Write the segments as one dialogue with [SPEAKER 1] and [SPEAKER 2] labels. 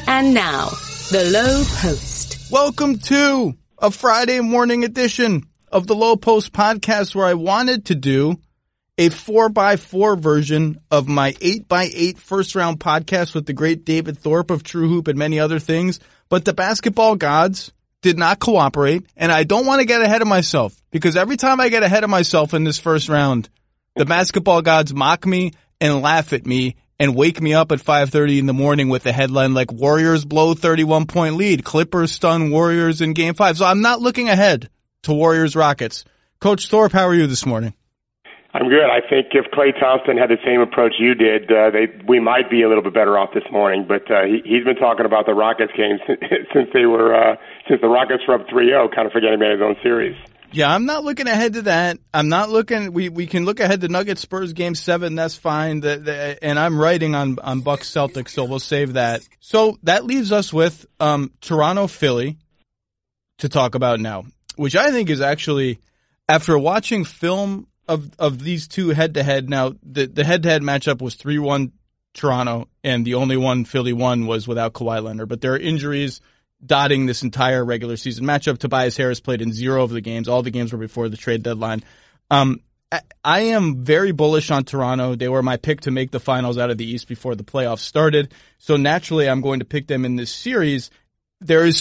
[SPEAKER 1] And now, The Low Post.
[SPEAKER 2] Welcome to a Friday morning edition of The Low Post podcast, where I wanted to do a 4x4 version of my 8x8 first round podcast with the great David Thorpe of True Hoop and many other things. But the basketball gods did not cooperate, and I don't want to get ahead of myself, because every time I get ahead of myself in this first round, the basketball gods mock me and laugh at me and wake me up at 5:30 in the morning with a headline like Warriors blow 31-point lead, Clippers stun Warriors in Game 5. So I'm not looking ahead to Warriors Rockets. Coach Thorpe, how are you this morning?
[SPEAKER 3] I'm good. I think if Klay Thompson had the same approach you did, we might be a little bit better off this morning. But he's been talking about the Rockets game since the Rockets were up 3-0, kind of forgetting about his own series.
[SPEAKER 2] Yeah, I'm not looking ahead to that. I'm not looking. We can look ahead to Nuggets Spurs Game 7. That's fine. And I'm writing on Bucks Celtics, so we'll save that. So that leaves us with Toronto Philly to talk about now, which I think is actually, after watching film of these two head-to-head. Now, the head-to-head matchup was 3-1 Toronto, and the only one Philly won was without Kawhi Leonard. But there are injuries dotting this entire regular season matchup. Tobias Harris played in 0 of the games. All the games were before the trade deadline. I am very bullish on Toronto. They were my pick to make the finals out of the East before the playoffs started. So naturally, I'm going to pick them in this series. There's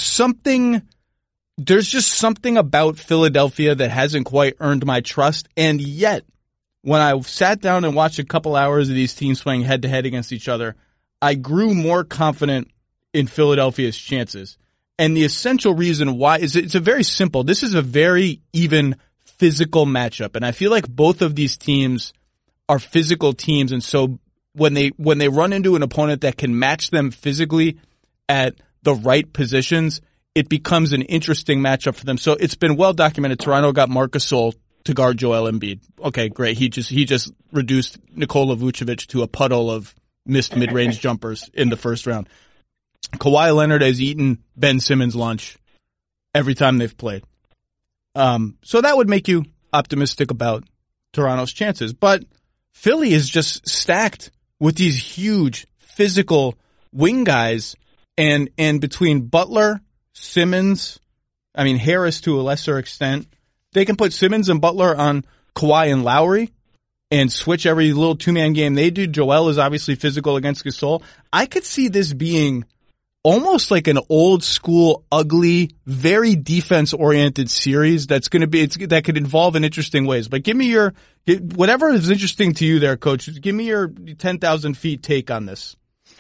[SPEAKER 2] just something about Philadelphia that hasn't quite earned my trust. And yet, when I sat down and watched a couple hours of these teams playing head-to-head against each other, I grew more confident in Philadelphia's chances. And the essential reason why is it's a very simple. This is a very even physical matchup. And I feel like both of these teams are physical teams. And so when they run into an opponent that can match them physically at the right positions, it becomes an interesting matchup for them. So it's been well documented. Toronto got Marc Gasol to guard Joel Embiid. Okay, great. He just reduced Nikola Vucevic to a puddle of missed mid-range jumpers in the first round. Kawhi Leonard has eaten Ben Simmons' lunch every time they've played. So that would make you optimistic about Toronto's chances. But Philly is just stacked with these huge physical wing guys, and between Butler, Simmons, Harris to a lesser extent, they can put Simmons and Butler on Kawhi and Lowry and switch every little two-man game they do. Joel is obviously physical against Gasol. I could see this being almost like an old school, ugly, very defense-oriented series that could involve in interesting ways. But give me whatever is interesting to you there, Coach. Give me your 10,000 feet take on this.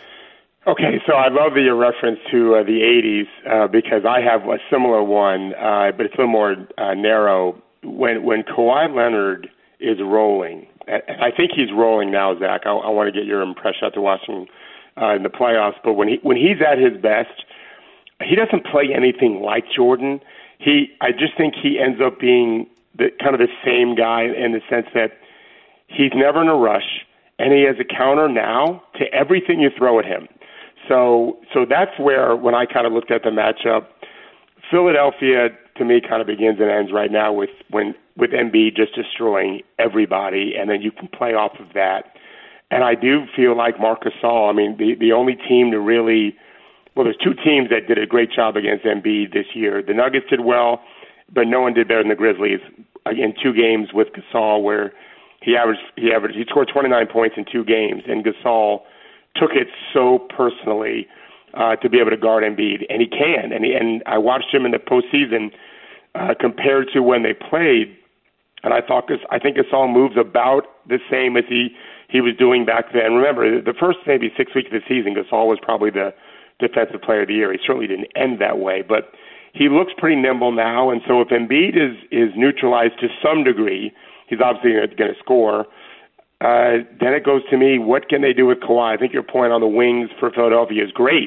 [SPEAKER 3] Okay, so I love your reference to the 80s because I have a similar one, but it's a little more narrow. When Kawhi Leonard is rolling, and I think he's rolling now, Zach. I want to get your impression after watching in the playoffs. But when he's at his best, he doesn't play anything like Jordan. I just think he ends up being kind of the same guy in the sense that he's never in a rush, and he has a counter now to everything you throw at him. So that's where, when I kind of looked at the matchup, Philadelphia to me kind of begins and ends right now with Embiid just destroying everybody, and then you can play off of that. And I do feel like Marc Gasol, the only team to really, there's two teams that did a great job against Embiid this year. The Nuggets did well, but no one did better than the Grizzlies in 2 games with Gasol, where he scored 29 points in 2 games, and Gasol took it so personally to be able to guard Embiid, and he can. And I watched him in the postseason compared to when they played, and I think Gasol moves about the same as he was doing back then. Remember, the first maybe 6 weeks of the season, Gasol was probably the defensive player of the year. He certainly didn't end that way, but he looks pretty nimble now. And so if Embiid is neutralized to some degree, he's obviously going to score. Then it goes to me, what can they do with Kawhi? I think your point on the wings for Philadelphia is great,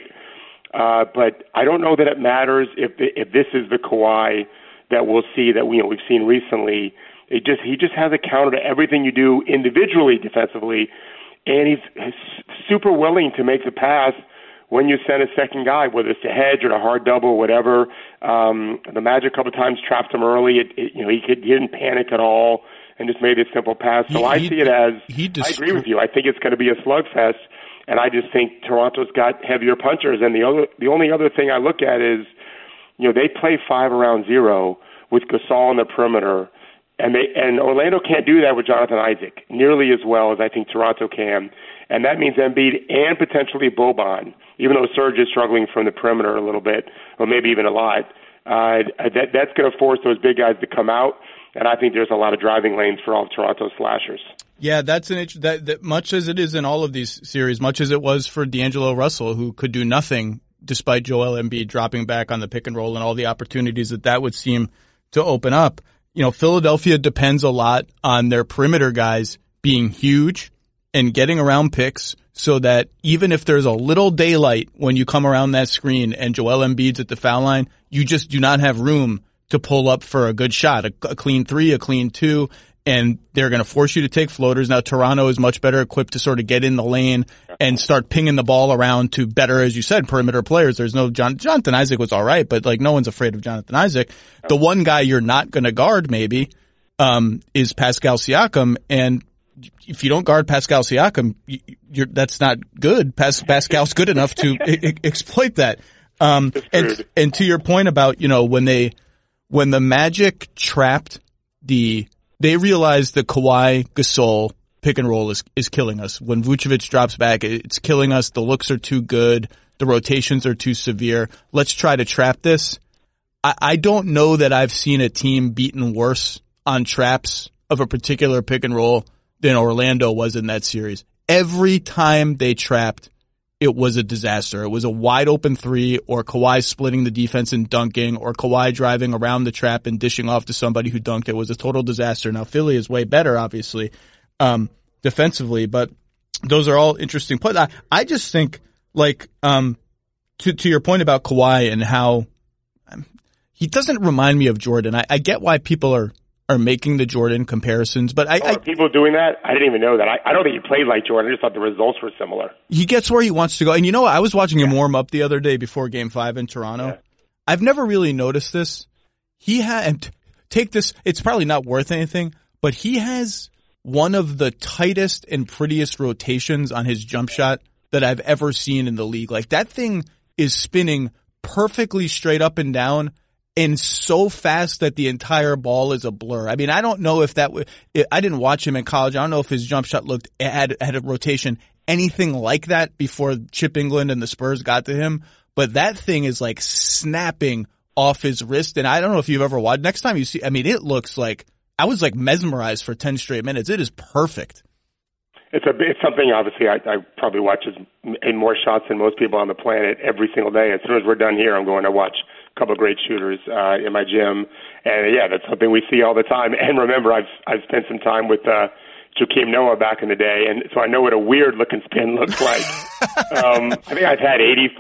[SPEAKER 3] but I don't know that it matters if this is the Kawhi that we'll see that we've seen recently. He just has a counter to everything you do individually defensively, and he's super willing to make the pass when you send a second guy, whether it's a hedge or a hard double or whatever. The Magic a couple of times trapped him early. He didn't panic at all and just made a simple pass. So I see it as, I agree with you. I think it's going to be a slugfest. And I just think Toronto's got heavier punchers. And the only other thing I look at is, they play 5 around 0 with Gasol on the perimeter, and Orlando can't do that with Jonathan Isaac nearly as well as I think Toronto can. And that means Embiid and potentially Boban, even though Serge is struggling from the perimeter a little bit, or maybe even a lot. That's going to force those big guys to come out, and I think there's a lot of driving lanes for all of Toronto's slashers.
[SPEAKER 2] Yeah, that's that much as it is in all of these series, much as it was for D'Angelo Russell, who could do nothing despite Joel Embiid dropping back on the pick and roll and all the opportunities that would seem to open up. Philadelphia depends a lot on their perimeter guys being huge and getting around picks so that even if there's a little daylight when you come around that screen and Joel Embiid's at the foul line, you just do not have room to pull up for a good shot, a clean 3, a clean 2, and they're going to force you to take floaters. Now, Toronto is much better equipped to sort of get in the lane and start pinging the ball around to better, as you said, perimeter players. There's no Jonathan Isaac was all right, but no one's afraid of Jonathan Isaac. The one guy you're not going to guard maybe is Pascal Siakam, and if you don't guard Pascal Siakam, that's not good. Pascal's good enough to exploit that. And to your point about when the Magic trapped they realized the Kawhi Gasol pick and roll is killing us. When Vucevic drops back, it's killing us. The looks are too good. The rotations are too severe. Let's try to trap this. I don't know that I've seen a team beaten worse on traps of a particular pick and roll than Orlando was in that series. Every time they trapped, it was a disaster. It was a wide open 3, or Kawhi splitting the defense and dunking, or Kawhi driving around the trap and dishing off to somebody who dunked. It was a total disaster. Now Philly is way better, obviously, defensively, but those are all interesting plays. I just think, to your point about Kawhi and how he doesn't remind me of Jordan. I get why people are making the Jordan comparisons, but
[SPEAKER 3] are people doing that? I didn't even know that. I don't think he played like Jordan. I just thought the results were similar.
[SPEAKER 2] He gets where he wants to go. And I was watching him warm up the other day before Game 5 in Toronto. Yeah. I've never really noticed this. Take this, it's probably not worth anything, but he has one of the tightest and prettiest rotations on his jump shot that I've ever seen in the league. That thing is spinning perfectly straight up and down, and so fast that the entire ball is a blur. I mean, I don't know if I didn't watch him in college. I don't know if his jump shot had a rotation anything like that before Chip England and the Spurs got to him. But that thing is snapping off his wrist. And I don't know if you've ever watched. Next time you see, I mean, it looks like I was mesmerized for 10 straight minutes. It is perfect.
[SPEAKER 3] It's something, obviously, I probably watch more shots than most people on the planet every single day. As soon as we're done here, I'm going to watch a couple of great shooters in my gym. And, yeah, that's something we see all the time. And remember, I've spent some time with Joakim Noah back in the day, and so I know what a weird-looking spin looks like. I think I've had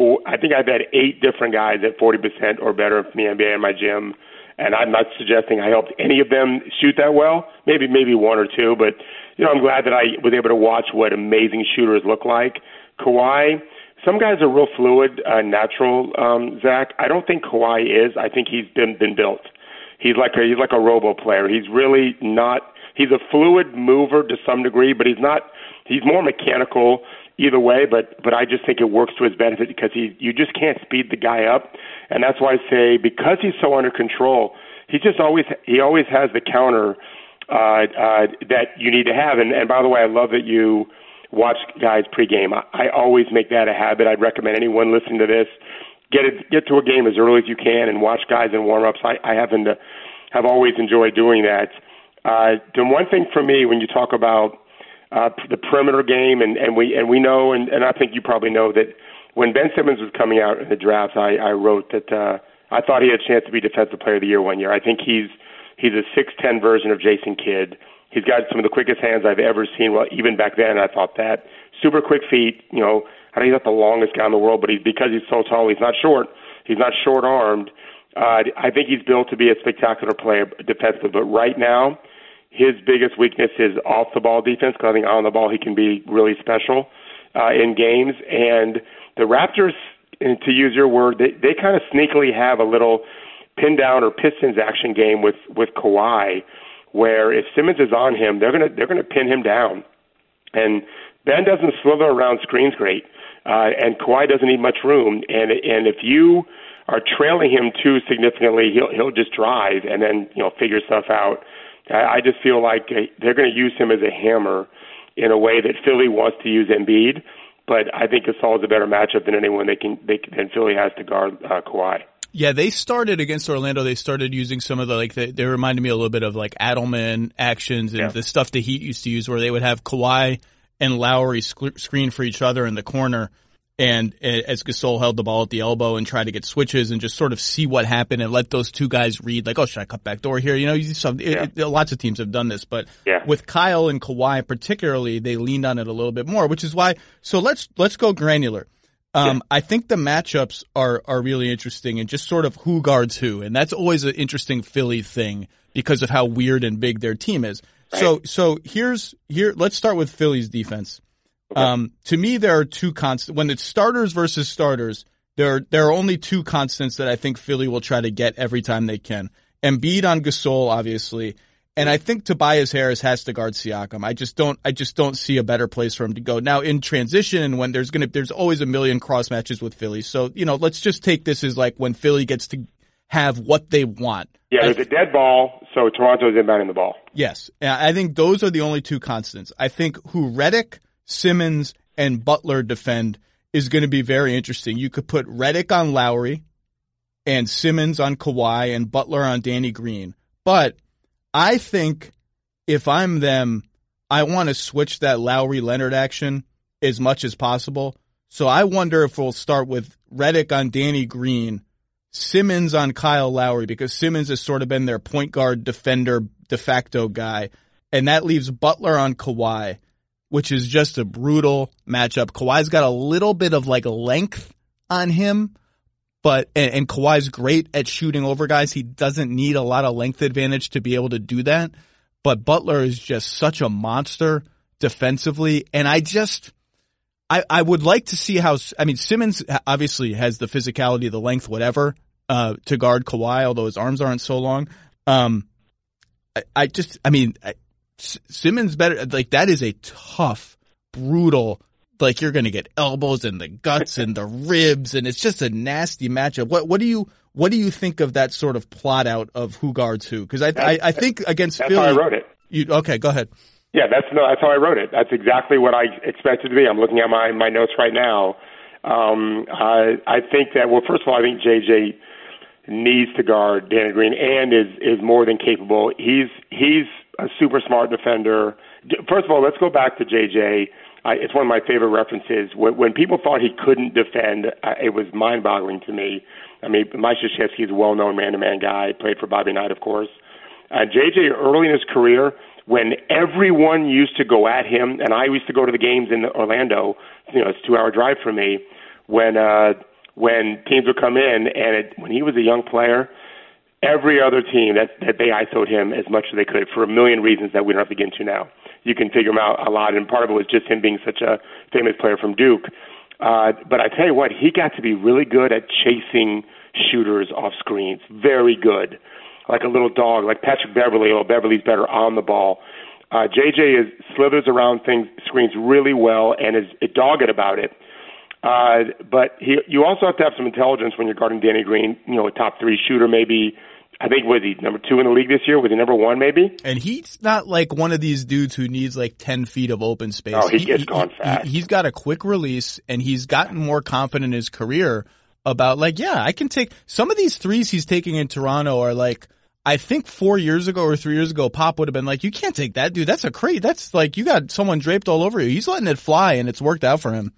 [SPEAKER 3] 8 different guys at 40% or better from the NBA in my gym. And I'm not suggesting I helped any of them shoot that well, maybe 1 or 2, but I'm glad that I was able to watch what amazing shooters look like. Kawhi, some guys are real fluid, natural, Zach. I don't think Kawhi is. I think he's been built. He's like a robo player. He's really not. He's a fluid mover to some degree, but he's not. He's more mechanical either way. But I just think it works to his benefit because you just can't speed the guy up, and that's why I say because he's so under control, he always has the counter that you need to have. And by the way, I love that you watch guys pregame. I always make that a habit. I'd recommend anyone listening to this get to a game as early as you can and watch guys in warm-ups. I happen to have always enjoyed doing that. The one thing for me when you talk about the perimeter game, and we know, and I think you probably know that when Ben Simmons was coming out in the draft, I wrote that I thought he had a chance to be Defensive Player of the Year one year. I think he's a 6'10" version of Jason Kidd. He's got some of the quickest hands I've ever seen. Well, even back then, I thought that. Super quick feet. I know he's not the longest guy in the world, but because he's so tall, he's not short. He's not short-armed. I think he's built to be a spectacular player defensively. But right now, his biggest weakness is off-the-ball defense, because I think on the ball he can be really special in games. And the Raptors, and to use your word, they kind of sneakily have a little pin-down or Pistons action game with Kawhi, where if Simmons is on him, they're gonna pin him down. And Ben doesn't slither around screens great, and Kawhi doesn't need much room. And if you are trailing him too significantly, he'll just drive and then figure stuff out. I just feel like they're going to use him as a hammer in a way that Philly wants to use Embiid. But I think Gasol is a better matchup than anyone than Philly has to guard Kawhi.
[SPEAKER 2] Yeah, they started against Orlando. They started using some of they reminded me a little bit of like Adelman actions and the stuff the Heat used to use, where they would have Kawhi and Lowry screen for each other in the corner, and as Gasol held the ball at the elbow and tried to get switches and just sort of see what happened and let those two guys read, like, oh, should I cut back door here? Lots of teams have done this, but with Kyle and Kawhi particularly, they leaned on it a little bit more, which is why. So let's go granular. I think the matchups are really interesting and just sort of who guards who, and that's always an interesting Philly thing because of how weird and big their team is. Right. So let's start with Philly's defense. Okay. To me, there are two constants. When it's starters versus starters, there are only two constants that I think Philly will try to get every time they can. Embiid on Gasol, obviously. And I think Tobias Harris has to guard Siakam. I just don't see a better place for him to go. Now in transition and when there's always a million cross matches with Philly. So, let's just take this as like when Philly gets to have what they want.
[SPEAKER 3] Yeah, there's a dead ball, so Toronto's inbounding the ball.
[SPEAKER 2] Yes. I think those are the only two constants. I think who Redick, Simmons, and Butler defend is going to be very interesting. You could put Redick on Lowry and Simmons on Kawhi and Butler on Danny Green. But I think if I'm them, I want to switch that Lowry-Leonard action as much as possible. So I wonder if we'll start with Redick on Danny Green, Simmons on Kyle Lowry, because Simmons has sort of been their point guard defender de facto guy. And that leaves Butler on Kawhi, which is just a brutal matchup. Kawhi's got a little bit of like length on him. And Kawhi's great at shooting over guys. He doesn't need a lot of length advantage to be able to do that. But Butler is just such a monster defensively. And I would like to see Simmons obviously has the physicality, the length, whatever, to guard Kawhi, although his arms aren't so long. Simmons better, like that is a tough, brutal, like you're going to get elbows in the guts and the ribs, and it's just a nasty matchup. What do you think of that sort of plot out of who guards who? Because I think against
[SPEAKER 3] that's
[SPEAKER 2] Philly,
[SPEAKER 3] how I wrote it.
[SPEAKER 2] Okay, go ahead.
[SPEAKER 3] Yeah, that's how I wrote it. That's exactly what I expected to be. I'm looking at my notes right now. I think that, well, first of all, I think JJ needs to guard Danny Green and is more than capable. He's a super smart defender. First of all, let's go back to JJ. It's one of my favorite references. When people thought he couldn't defend, it was mind-boggling to me. I mean, Mike Krzyzewski is a well-known man-to-man guy, played for Bobby Knight, of course. JJ, early in his career, when everyone used to go at him, and I used to go to the games in Orlando, it's a 2-hour drive for me, when teams would come in, and when he was a young player, every other team that they ISO'd him as much as they could for a million reasons that we don't have to get into now. You can figure him out a lot, and part of it was just him being such a famous player from Duke. But I tell you what, he got to be really good at chasing shooters off screens. Very good. Like a little dog, like Patrick Beverley, although Beverley's better on the ball. JJ slithers around screens really well and is dogged about it. But you also have to have some intelligence when you're guarding Danny Green, a top 3 shooter maybe. I think, was he number 2 in the league this year? Was he number 1 maybe?
[SPEAKER 2] And he's not like one of these dudes who needs like 10 feet of open space.
[SPEAKER 3] Oh, he gets gone fast.
[SPEAKER 2] He's got a quick release, and he's gotten more confident in his career about like, yeah, I can take some of these threes he's taking in Toronto are like, I think 4 years ago or 3 years ago, Pop would have been like, you can't take that, dude. That's that's like, you got someone draped all over you. He's letting it fly, and it's worked out for him.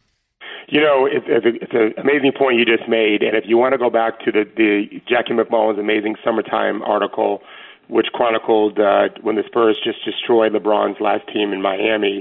[SPEAKER 3] It's an amazing point you just made, and if you want to go back to the Jackie McMullen's amazing summertime article, which chronicled when the Spurs just destroyed LeBron's last team in Miami,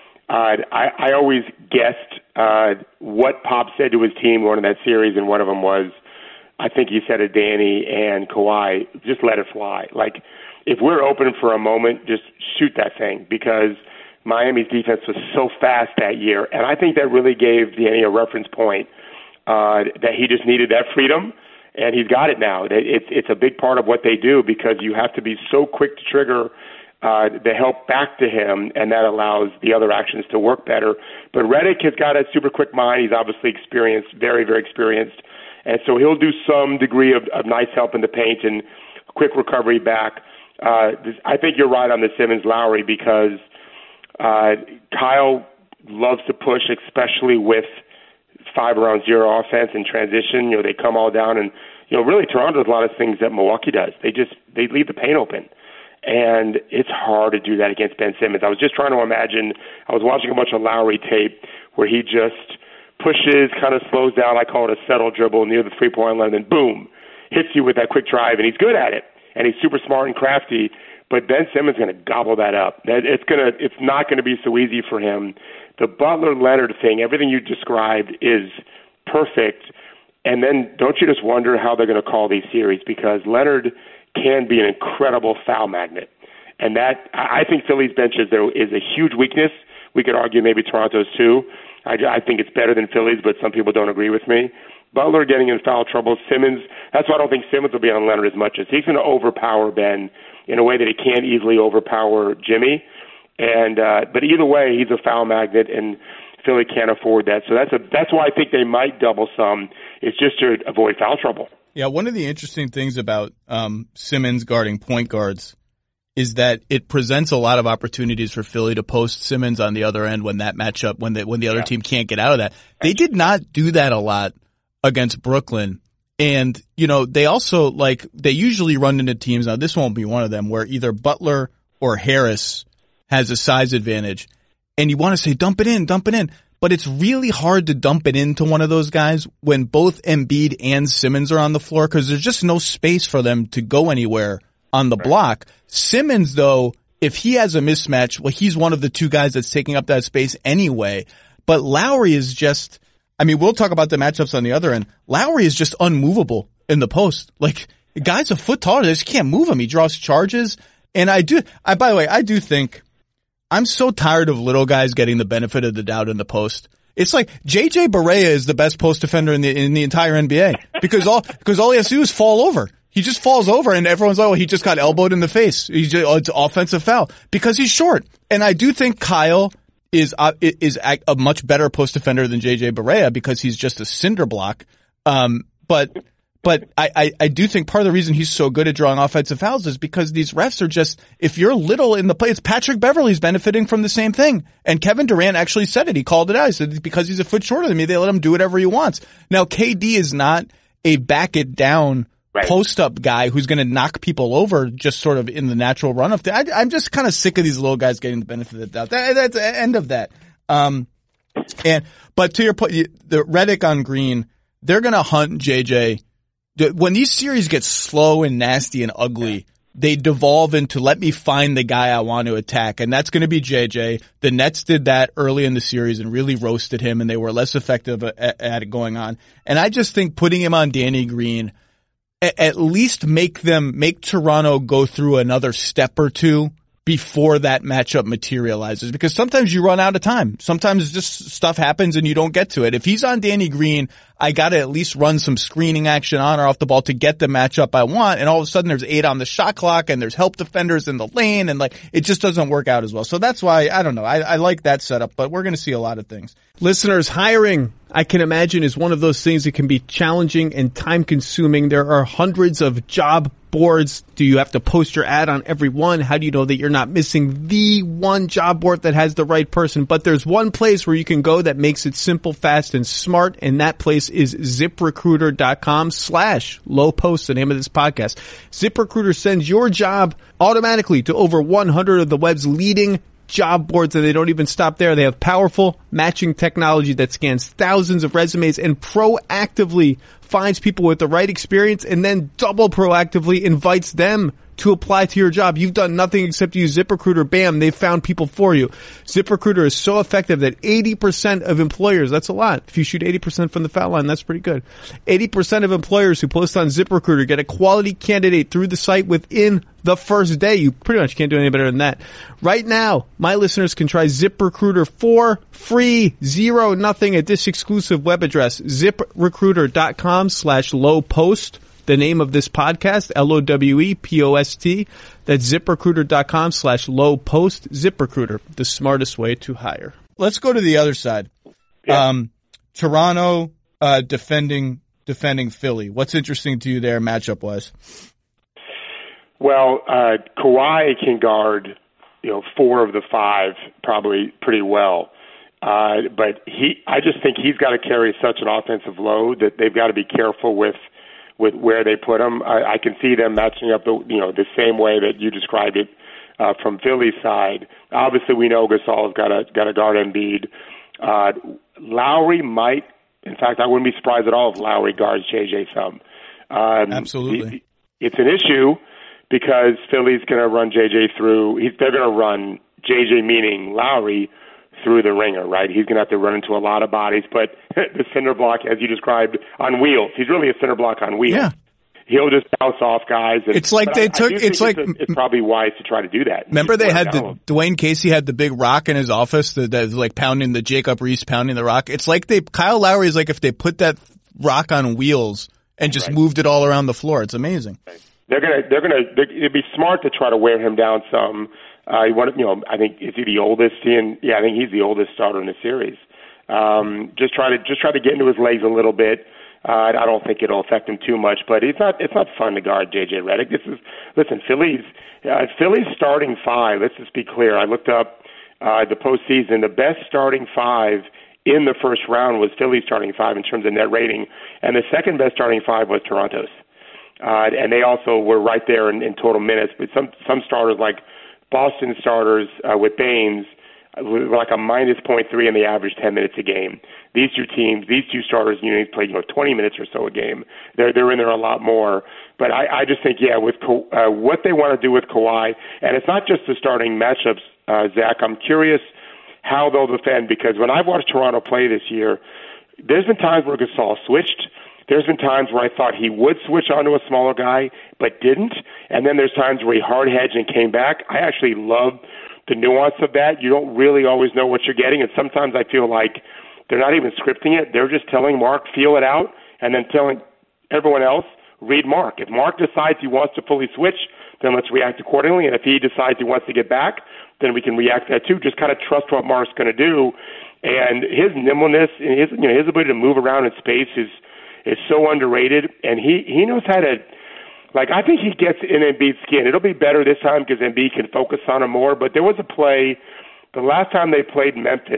[SPEAKER 3] I always guessed what Pop said to his team going in that series, and one of them was, I think he said to Danny and Kawhi, just let it fly. Like, if we're open for a moment, just shoot that thing, because Miami's defense was so fast that year, and I think that really gave Danny a reference point that he just needed that freedom, and he's got it now. It's a big part of what they do, because you have to be so quick to trigger the help back to him, and that allows the other actions to work better. But Redick has got a super quick mind. He's obviously experienced, very, very experienced. And so he'll do some degree of nice help in the paint and quick recovery back. I think you're right on the Simmons-Lowry because Kyle loves to push, especially with 5-around-0 offense and transition. They come all down, and really Toronto does a lot of things that Milwaukee does. They leave the paint open, and it's hard to do that against Ben Simmons. I was just trying to imagine. I was watching a bunch of Lowry tape where he just pushes, kind of slows down. I call it a settle dribble near the 3-point line, and then boom, hits you with that quick drive, and he's good at it, and he's super smart and crafty. But Ben Simmons is going to gobble that up. It's not going to be so easy for him. The Butler-Leonard thing, everything you described is perfect. And then don't you just wonder how they're going to call these series, because Leonard can be an incredible foul magnet. And that, I think Philly's bench is a huge weakness. We could argue maybe Toronto's too. I think it's better than Philly's, but some people don't agree with me. Butler getting in foul trouble. Simmons, that's why I don't think Simmons will be on Leonard as much as he's going to overpower Ben in a way that he can't easily overpower Jimmy. And but either way, he's a foul magnet, and Philly can't afford that. So that's why I think they might double some. It's just to avoid foul trouble.
[SPEAKER 2] Yeah, one of the interesting things about Simmons guarding point guards is that it presents a lot of opportunities for Philly to post Simmons on the other end when that matchup, when the other team can't get out of that. They did not do that a lot against Brooklyn. And, they also, they usually run into teams, now this won't be one of them, where either Butler or Harris has a size advantage. And you want to say, dump it in. But it's really hard to dump it into one of those guys when both Embiid and Simmons are on the floor, because there's just no space for them to go anywhere on the block. Simmons, though, if he has a mismatch, well, he's one of the two guys that's taking up that space anyway. But Lowry is just, we'll talk about the matchups on the other end. Lowry is just unmovable in the post. The guy's a foot taller. They just can't move him. He draws charges. And by the way, I do think I'm so tired of little guys getting the benefit of the doubt in the post. It's like JJ Barea is the best post defender in the entire NBA because all he has to do is fall over. He just falls over and everyone's like, oh, he just got elbowed in the face. It's offensive foul because he's short. And I do think Kyle is a much better post defender than JJ Barea because he's just a cinder block. But I do think part of the reason he's so good at drawing offensive fouls is because these refs are just, if you're little in the play, it's Patrick Beverley's benefiting from the same thing. And Kevin Durant actually said it. He called it out. He said, because he's a foot shorter than me, they let him do whatever he wants. Now, KD is not a back it down post up guy who's going to knock people over just sort of in the natural run of things. I'm just kind of sick of these little guys getting the benefit of the doubt. That's the end of that. But to your point, the Redick on Green, they're going to hunt JJ. When these series get slow and nasty and ugly, they devolve into let me find the guy I want to attack, and that's going to be JJ. The Nets did that early in the series and really roasted him, and they were less effective at it going on. And I just think putting him on Danny Green at least make Toronto go through another step or two before that matchup materializes, because sometimes you run out of time. Sometimes just stuff happens and you don't get to it. If he's on Danny Green, I got to at least run some screening action on or off the ball to get the matchup I want. And all of a sudden there's 8 on the shot clock and there's help defenders in the lane, and it just doesn't work out as well. So that's why, I don't know. I like that setup, but we're going to see a lot of things.
[SPEAKER 4] Listeners, hiring, I can imagine, is one of those things that can be challenging and time consuming. There are hundreds of job boards. Do you have to post your ad on every one? How do you know that you're not missing the one job board that has the right person? But there's one place where you can go that makes it simple, fast, and smart, and that place is ZipRecruiter.com/lowpost, the name of this podcast. ZipRecruiter sends your job automatically to over 100 of the web's leading job boards, and they don't even stop there. They have powerful matching technology that scans thousands of resumes and proactively finds people with the right experience, and then double proactively invites them to apply to your job. You've done nothing except use ZipRecruiter. Bam, they've found people for you. ZipRecruiter is so effective that 80% of employers, that's a lot. If you shoot 80% from the foul line, that's pretty good. 80% of employers who post on ZipRecruiter get a quality candidate through the site within the first day. You pretty much can't do any better than that. Right now, my listeners can try ZipRecruiter for free, 0 nothing at this exclusive web address, ZipRecruiter.com/lowpost. the name of this podcast, LOWEPOST. That's ZipRecruiter.com/low-post. ZipRecruiter, the smartest way to hire.
[SPEAKER 2] Let's go to the other side.
[SPEAKER 3] Yeah.
[SPEAKER 2] Toronto defending Philly. What's interesting to you there, matchup wise?
[SPEAKER 3] Well, Kawhi can guard, 4 of the 5 probably pretty well. But I just think he's got to carry such an offensive load that they've got to be careful with where they put him. I can see them matching up the same way that you described it from Philly's side. Obviously, we know Gasol's got to guard Embiid. Lowry might. In fact, I wouldn't be surprised at all if Lowry guards JJ some.
[SPEAKER 2] Absolutely,
[SPEAKER 3] it's an issue because Philly's going to run JJ through. They're going to run JJ, meaning Lowry, through the ringer, right? He's going to have to run into a lot of bodies, but the center block, as you described, on wheels. He's really a center block on wheels.
[SPEAKER 2] Yeah.
[SPEAKER 3] He'll just bounce off guys.
[SPEAKER 2] It's like they took. It's like
[SPEAKER 3] it's probably wise to try to do that.
[SPEAKER 2] Remember, they had Dwayne Casey had the big rock in his office that was like pounding the Jacob Reese pounding the rock. It's like Kyle Lowry is like if they put that rock on wheels and just moved it all around the floor. It's amazing.
[SPEAKER 3] It'd be smart to try to wear him down some. I think is he the oldest? I think he's the oldest starter in the series. Just try to get into his legs a little bit. I don't think it'll affect him too much, but it's not fun to guard JJ Redick. Philly's starting 5. Let's just be clear. I looked up the postseason. The best starting 5 in the first round was Philly's starting 5 in terms of net rating, and the second best starting 5 was Toronto's. And they also were right there in total minutes. But some starters like Boston starters with Baines were like a minus 0.3 in the average 10 minutes a game. These two starters, play 20 minutes or so a game. They're in there a lot more. But I just think, with what they want to do with Kawhi, and it's not just the starting matchups, Zach. I'm curious how they'll defend, because when I've watched Toronto play this year, there's been times where Gasol switched. There's been times where I thought he would switch onto a smaller guy, but didn't. And then there's times where he hard hedged and came back. I actually love the nuance of that. You don't really always know what you're getting, and sometimes I feel like they're not even scripting it. They're just telling Mark, feel it out, and then telling everyone else, read Mark. If Mark decides he wants to fully switch, then let's react accordingly. And if he decides he wants to get back, then we can react to that too. Just kind of trust what Mark's going to do. And his nimbleness and his ability to move around in space is so underrated. And he knows how to, I think he gets in Embiid's skin. It'll be better this time because Embiid can focus on him more. But there was a play the last time they played Memphis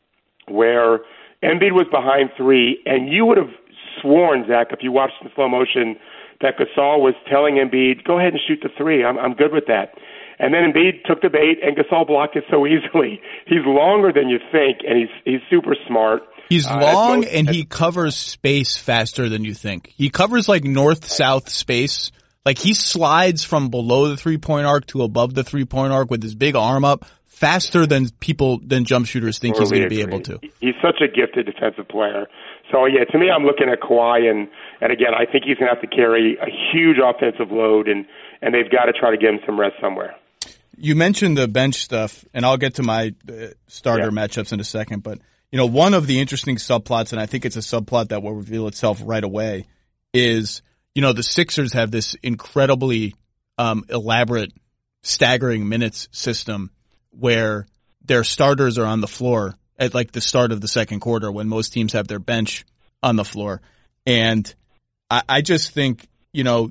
[SPEAKER 3] where Embiid was behind 3, and you would have sworn, Zach, if you watched in slow motion, that Gasol was telling Embiid, go ahead and shoot the 3. I'm good with that. And then Embiid took the bait, and Gasol blocked it so easily. He's longer than you think, and he's super smart.
[SPEAKER 2] He's long, and he covers space faster than you think. He covers north-south space. He slides from below the three-point arc to above the three-point arc with his big arm up faster than jump shooters think he's going to be able to.
[SPEAKER 3] He's such a gifted defensive player. So, to me, I'm looking at Kawhi, and again, I think he's going to have to carry a huge offensive load, and they've got to try to give him some rest somewhere.
[SPEAKER 2] You mentioned the bench stuff, and I'll get to my starter matchups in a second, but one of the interesting subplots, and I think it's a subplot that will reveal itself right away, is the Sixers have this incredibly elaborate staggering minutes system where their starters are on the floor at the start of the second quarter when most teams have their bench on the floor. And I just think, the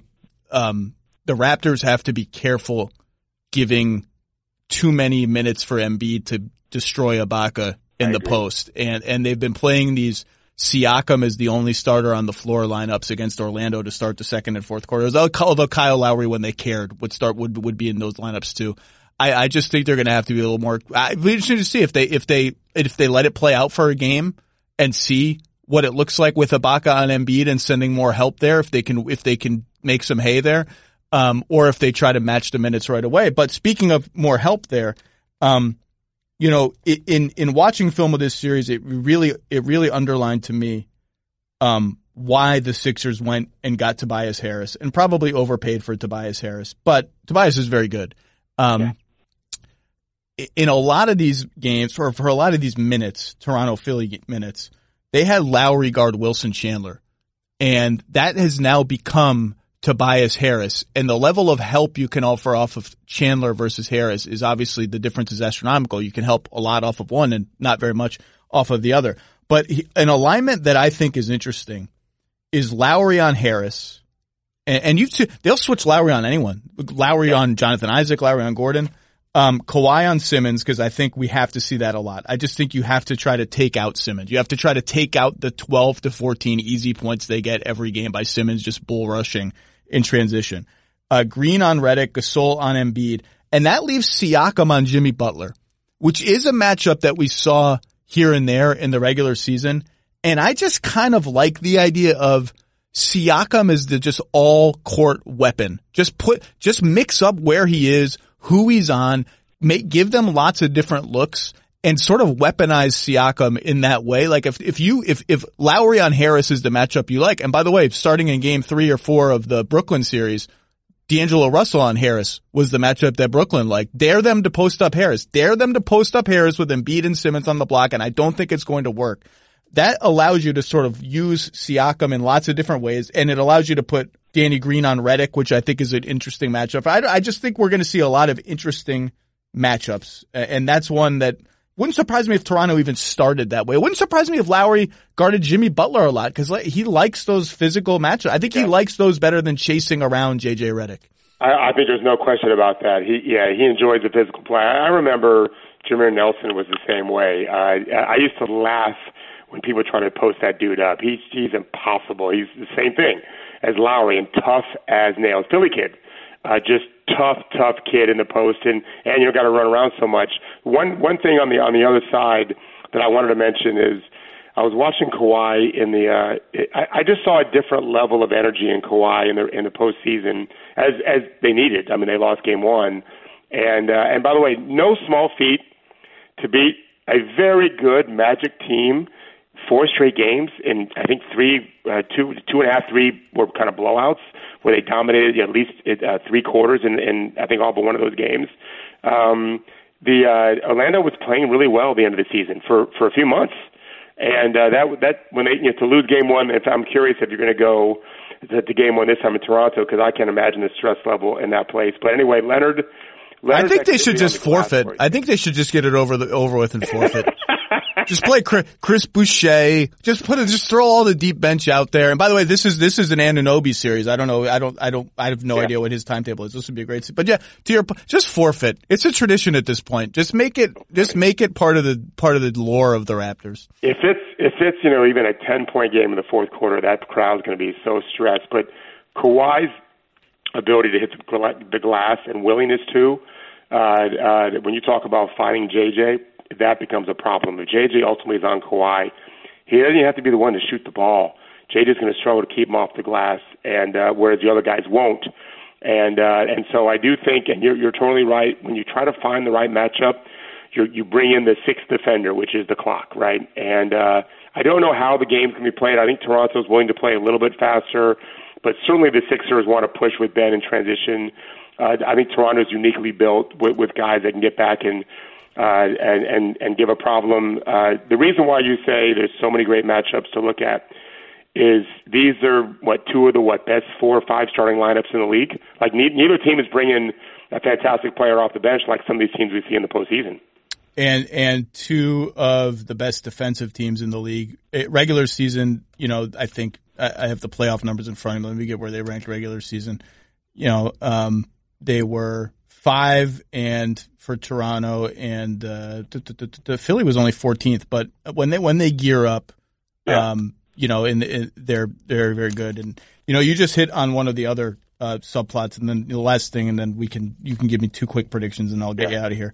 [SPEAKER 2] Raptors have to be careful giving too many minutes for Embiid to destroy Ibaka in the post. And they've been playing these Siakam as the only starter on the floor lineups against Orlando to start the second and fourth quarters. Although Kyle Lowry, when they cared, would be in those lineups too. I just think they're going to have to be a little more. It'd be interesting to see if they let it play out for a game and see what it looks like with Ibaka on Embiid and sending more help there. If they can make some hay there, or if they try to match the minutes right away. But speaking of more help there, in watching film of this series, it really underlined to me why the Sixers went and got Tobias Harris and probably overpaid for Tobias Harris. But Tobias is very good. In a lot of these games, or for a lot of these minutes, Toronto-Philly minutes, they had Lowry guard Wilson Chandler. And that has now become Tobias Harris, and the level of help you can offer off of Chandler versus Harris is obviously, the difference is astronomical. You can help a lot off of one and not very much off of the other. But an alignment that I think is interesting is Lowry on Harris. And they'll switch Lowry on anyone. Lowry on Jonathan Isaac, Lowry on Gordon. Kawhi on Simmons, because I think we have to see that a lot. I just think you have to try to take out Simmons. You have to try to take out the 12 to 14 easy points they get every game by Simmons just bull rushing in transition. Green on Redick, Gasol on Embiid. And that leaves Siakam on Jimmy Butler, which is a matchup that we saw here and there in the regular season. And I just kind of like the idea of Siakam as the just all court weapon. Just mix up where he is, who he's on, give them lots of different looks and sort of weaponize Siakam in that way. Like if Lowry on Harris is the matchup you like, and by the way, starting in game 3 or 4 of the Brooklyn series, D'Angelo Russell on Harris was the matchup that Brooklyn liked. Dare them to post up Harris. Dare them to post up Harris with Embiid and Simmons on the block, and I don't think it's going to work. That allows you to sort of use Siakam in lots of different ways, and it allows you to put Danny Green on Redick, which I think is an interesting matchup. I just think we're going to see a lot of interesting matchups, and that's one that wouldn't surprise me if Toronto even started that way. It wouldn't surprise me if Lowry guarded Jimmy Butler a lot, because he likes those physical matchups. I think he likes those better than chasing around JJ Redick.
[SPEAKER 3] I think there's no question about that. He enjoys the physical play. I remember Jameer Nelson was the same way. I used to laugh when people try to post that dude up. He's impossible. He's the same thing as Lowry and tough as nails. Philly kid. Just tough kid in the post, and you got to run around so much. One thing on the other side that I wanted to mention is I was watching Kawhi I just saw a different level of energy in Kawhi in the postseason as they needed. I mean, they lost game 1, and by the way, no small feat to beat a very good Magic team 4 straight games, and I think 2.5, 3 were kind of blowouts where they dominated at least 3 quarters in I think all but one of those games. Orlando was playing really well at the end of the season for a few months, and that when they to lose game 1, if I'm curious if you're going to go to game 1 this time in Toronto, because I can't imagine the stress level in that place. But anyway, Leonard
[SPEAKER 2] I think they should just forfeit. I think they should just get it over with and forfeit. Just play Chris Boucher. Just throw all the deep bench out there. And by the way, this is an Anunoby series. I don't know. I have no idea what his timetable is. This would be a great. But yeah, just forfeit. It's a tradition at this point. Just make it part of the lore of the Raptors.
[SPEAKER 3] If it's even a 10-point game in the fourth quarter, that crowd's going to be so stressed. But Kawhi's ability to hit the glass and willingness to, when you talk about fighting JJ, that becomes a problem. If JJ ultimately is on Kawhi, he doesn't have to be the one to shoot the ball. JJ's going to struggle to keep him off the glass, and whereas the other guys won't. And so I do think, and you're totally right, when you try to find the right matchup, you bring in the sixth defender, which is the clock, right? And I don't know how the game's going to be played. I think Toronto's willing to play a little bit faster, but certainly the Sixers want to push with Ben in transition. I think Toronto's uniquely built with guys that can get back and give a problem. The reason why you say there's so many great matchups to look at is these are two of the best 4 or 5 starting lineups in the league. Like neither team is bringing a fantastic player off the bench like some of these teams we see in the postseason.
[SPEAKER 2] And 2 of the best defensive teams in the league. Regular season, I think I have the playoff numbers in front of me. Let me get where they ranked regular season. They were 5 and for Toronto, and Philly was only 14th. But when they gear up, they're very, very good. And you just hit on one of the other subplots, and then the last thing, and then you can give me 2 quick predictions, and I'll get you out of here.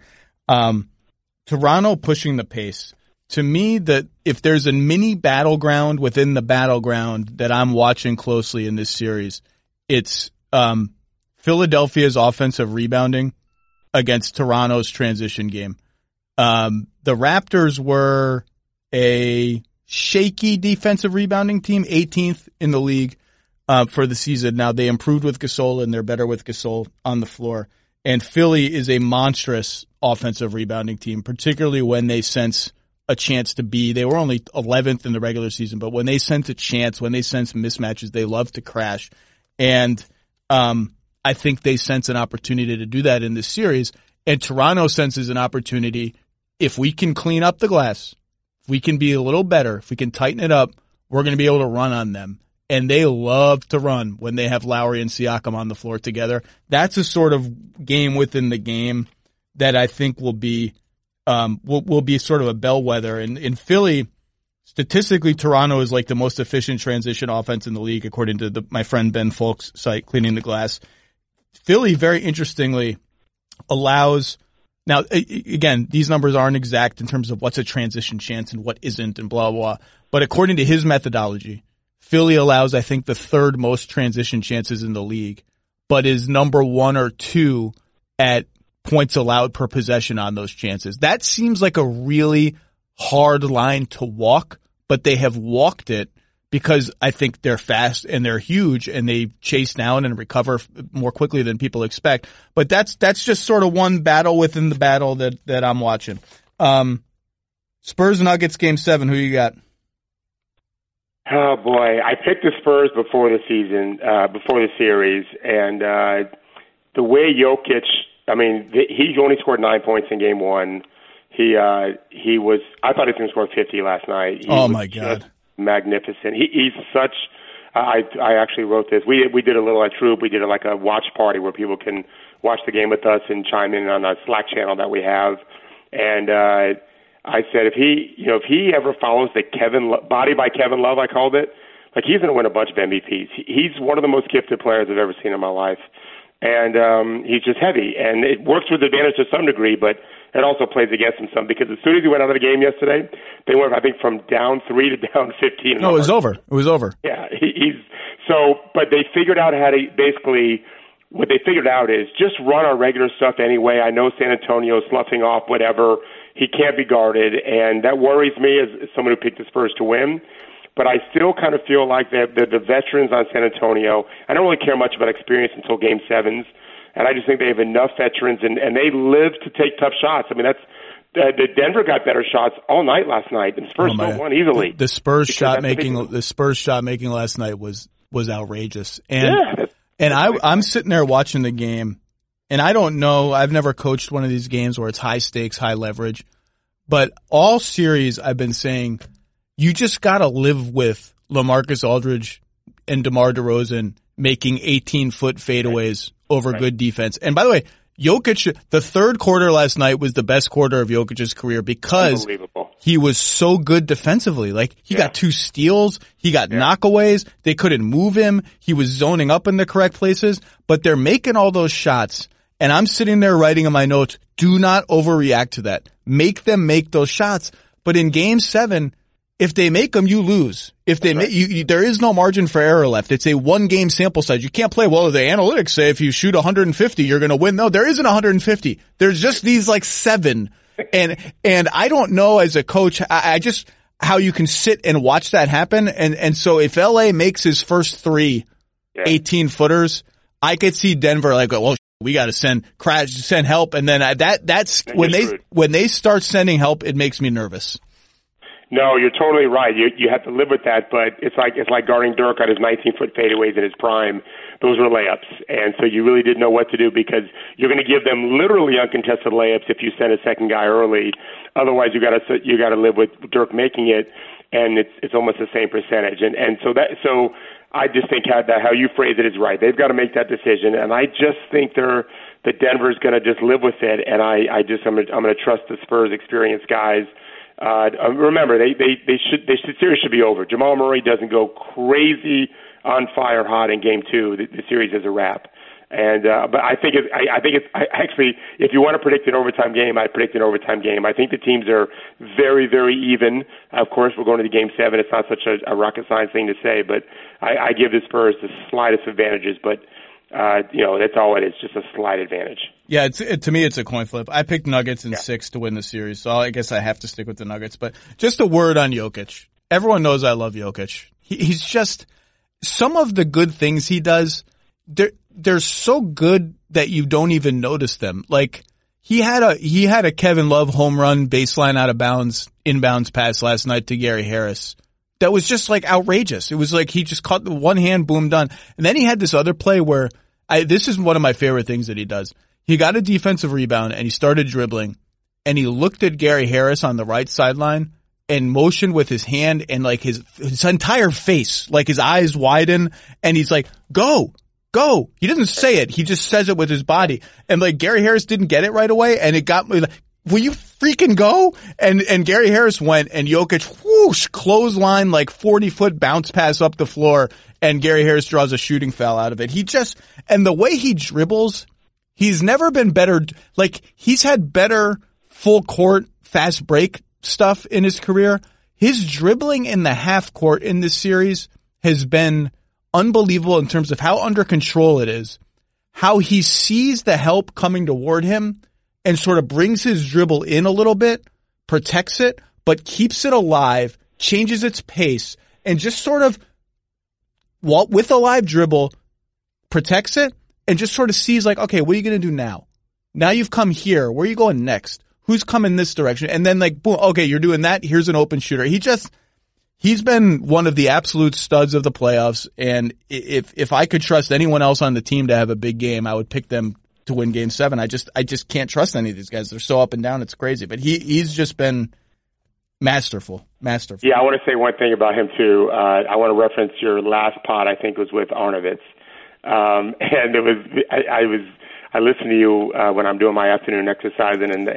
[SPEAKER 2] Toronto pushing the pace. To me, that if there's a mini battleground within the battleground that I'm watching closely in this series, it's Philadelphia's offensive rebounding against Toronto's transition game. The Raptors were a shaky defensive rebounding team, 18th in the league for the season. Now they improved with Gasol, and they're better with Gasol on the floor. And Philly is a monstrous offensive rebounding team, particularly when they sense a chance to be. They were only 11th in the regular season, but when they sense a chance, when they sense mismatches, they love to crash. And I think they sense an opportunity to do that in this series, and Toronto senses an opportunity. If we can clean up the glass, if we can be a little better, if we can tighten it up, we're going to be able to run on them. And they love to run when they have Lowry and Siakam on the floor together. That's a sort of game within the game that I think will be sort of a bellwether. And in Philly, statistically, Toronto is like the most efficient transition offense in the league, according to my friend Ben Folk's site, Cleaning the Glass. Philly, very interestingly, allows. Now, again, these numbers aren't exact in terms of what's a transition chance and what isn't and blah, blah, blah. But according to his methodology, Philly allows, I think, the third most transition chances in the league, but is number 1 or 2 at points allowed per possession on those chances. That seems like a really hard line to walk, but they have walked it because I think they're fast and they're huge and they chase down and recover more quickly than people expect. But that's just sort of one battle within the battle that I'm watching. Spurs Nuggets Game 7. Who you got?
[SPEAKER 3] Oh boy, I picked the Spurs before the season, before the series, and the way Jokic, I mean, he only scored 9 points in Game 1. He was, I thought he was going to score 50 last night.
[SPEAKER 2] Oh my God.
[SPEAKER 3] Magnificent. He's such, I actually wrote this. We did a little at Troop. We did like a watch party where people can watch the game with us and chime in on a Slack channel that we have. And, I said if he ever follows the body by Kevin Love, I called it, like he's going to win a bunch of MVPs. He's one of the most gifted players I've ever seen in my life. And he's just heavy. And it works with advantage to some degree, but it also plays against him some because as soon as he went out of the game yesterday, they went, I think, from down 3 to down 15.
[SPEAKER 2] No, it was over. It was over.
[SPEAKER 3] Yeah. But they figured out how to basically, what they figured out is just run our regular stuff anyway. I know San Antonio's sloughing off, whatever. He can't be guarded, and that worries me as someone who picked the Spurs to win. But I still kind of feel like the veterans on San Antonio, I don't really care much about experience until Game 7s, and I just think they have enough veterans, and they live to take tough shots. I mean, the Denver got better shots all night last night, and Spurs still won easily.
[SPEAKER 2] The Spurs shot making last night was outrageous, and I'm sitting there watching the game. And I don't know, I've never coached one of these games where it's high stakes, high leverage, but all series I've been saying, you just gotta live with LaMarcus Aldridge and DeMar DeRozan making 18-foot fadeaways over good defense. And by the way, Jokic, the third quarter last night was the best quarter of Jokic's career because he was so good defensively. Like, he got 2 steals, he got knockaways, they couldn't move him, he was zoning up in the correct places, but they're making all those shots. And I'm sitting there writing in my notes, do not overreact to that. Make them make those shots. But in Game 7, if they make them, you lose. If they make, there is no margin for error left. It's a 1-game sample size. You can't play, well, the analytics say if you shoot 150, you're going to win. No, there isn't 150. There's just these like 7. And I don't know as a coach, I just, how you can sit and watch that happen. And so if LA makes his first 3 18-footers, I could see Denver like, well, we got to send help, and then that's when they start sending help, it makes me nervous.
[SPEAKER 3] No, you're totally right. You have to live with that, but it's like guarding Dirk on his 19-foot fadeaways in his prime. Those were layups, and so you really didn't know what to do because you're going to give them literally uncontested layups if you send a second guy early. Otherwise, you got to live with Dirk making it, and it's almost the same percentage. And so I just think how you phrase it is right. They've got to make that decision, and I just think that Denver's going to just live with it. And I'm going to trust the Spurs experienced guys. Remember, the series should be over. Jamal Murray doesn't go crazy on fire hot in Game 2. The series is a wrap. And but I think actually, if you want to predict an overtime game, I predict an overtime game. I think the teams are very, very even. Of course, we're going to the Game 7. It's not such a rocket science thing to say, but I give the Spurs the slightest advantages. But that's all it is, just a slight advantage.
[SPEAKER 2] Yeah, to me, it's a coin flip. I picked Nuggets in 6 to win the series, so I guess I have to stick with the Nuggets. But just a word on Jokic. Everyone knows I love Jokic. He's just some of the good things he does. They're so good that you don't even notice them. Like he had a Kevin Love home run baseline out of bounds, inbounds pass last night to Gary Harris. That was just like outrageous. It was like he just caught the one hand, boom, done. And then he had this other play where This is one of my favorite things that he does. He got a defensive rebound and he started dribbling and he looked at Gary Harris on the right sideline and motioned with his hand and like his entire face, like his eyes widen and he's like, go. He doesn't say it. He just says it with his body. And like Gary Harris didn't get it right away and it got me like, will you freaking go? And Gary Harris went and Jokic whoosh, clothesline like 40-foot bounce pass up the floor and Gary Harris draws a shooting foul out of it. And the way he dribbles, he's never been better. Like he's had better full court fast break stuff in his career. His dribbling in the half court in this series has been unbelievable in terms of how under control it is, how he sees the help coming toward him and sort of brings his dribble in a little bit, protects it, but keeps it alive, changes its pace, and just sort of, with a live dribble, protects it and just sort of sees like, okay, what are you going to do now? Now you've come here. Where are you going next? Who's coming this direction? And then like, boom, okay, you're doing that. Here's an open shooter. He's been one of the absolute studs of the playoffs. And if I could trust anyone else on the team to have a big game, I would pick them to win Game 7. I just can't trust any of these guys. They're so up and down. It's crazy. But he's just been masterful.
[SPEAKER 3] Yeah, I want to say one thing about him too. I want to reference your last pod. I think was with Arnovitz, and it was I listen to you when I'm doing my afternoon exercising, and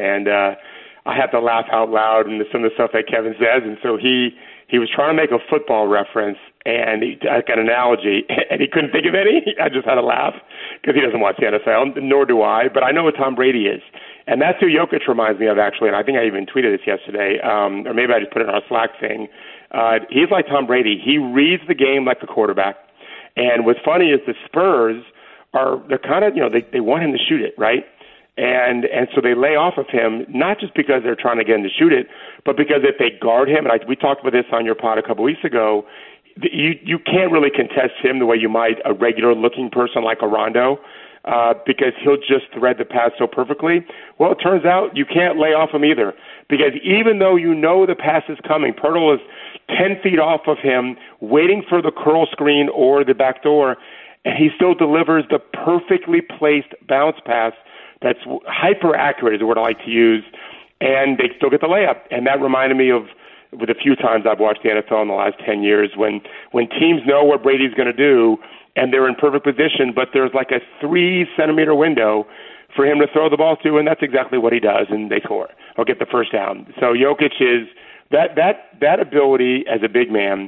[SPEAKER 3] I have to laugh out loud and some of the stuff that Kevin says, and so he was trying to make a football reference and like an analogy, and he couldn't think of any. I just had to laugh because he doesn't watch the NFL, nor do I. But I know what Tom Brady is, and that's who Jokic reminds me of actually. And I think I even tweeted this yesterday, or maybe I just put it in our Slack thing. He's like Tom Brady. He reads the game like a quarterback. And what's funny is the Spurs they're kind of, they want him to shoot it, right? And so they lay off of him, not just because they're trying to get him to shoot it, but because if they guard him, and we talked about this on your pod a couple weeks ago, you can't really contest him the way you might a regular-looking person like a Rondo, because he'll just thread the pass so perfectly. Well, it turns out you can't lay off him either, because even though you know the pass is coming, Pirtle is 10 feet off of him, waiting for the curl screen or the back door, and he still delivers the perfectly placed bounce pass that's hyper accurate is the word I like to use, and they still get the layup. And that reminded me of with a few times I've watched the NFL in the last 10 years when teams know what Brady's going to do and they're in perfect position, but there's like a 3-centimeter window for him to throw the ball to, and that's exactly what he does, and they score or get the first down. So Jokic is that ability as a big man.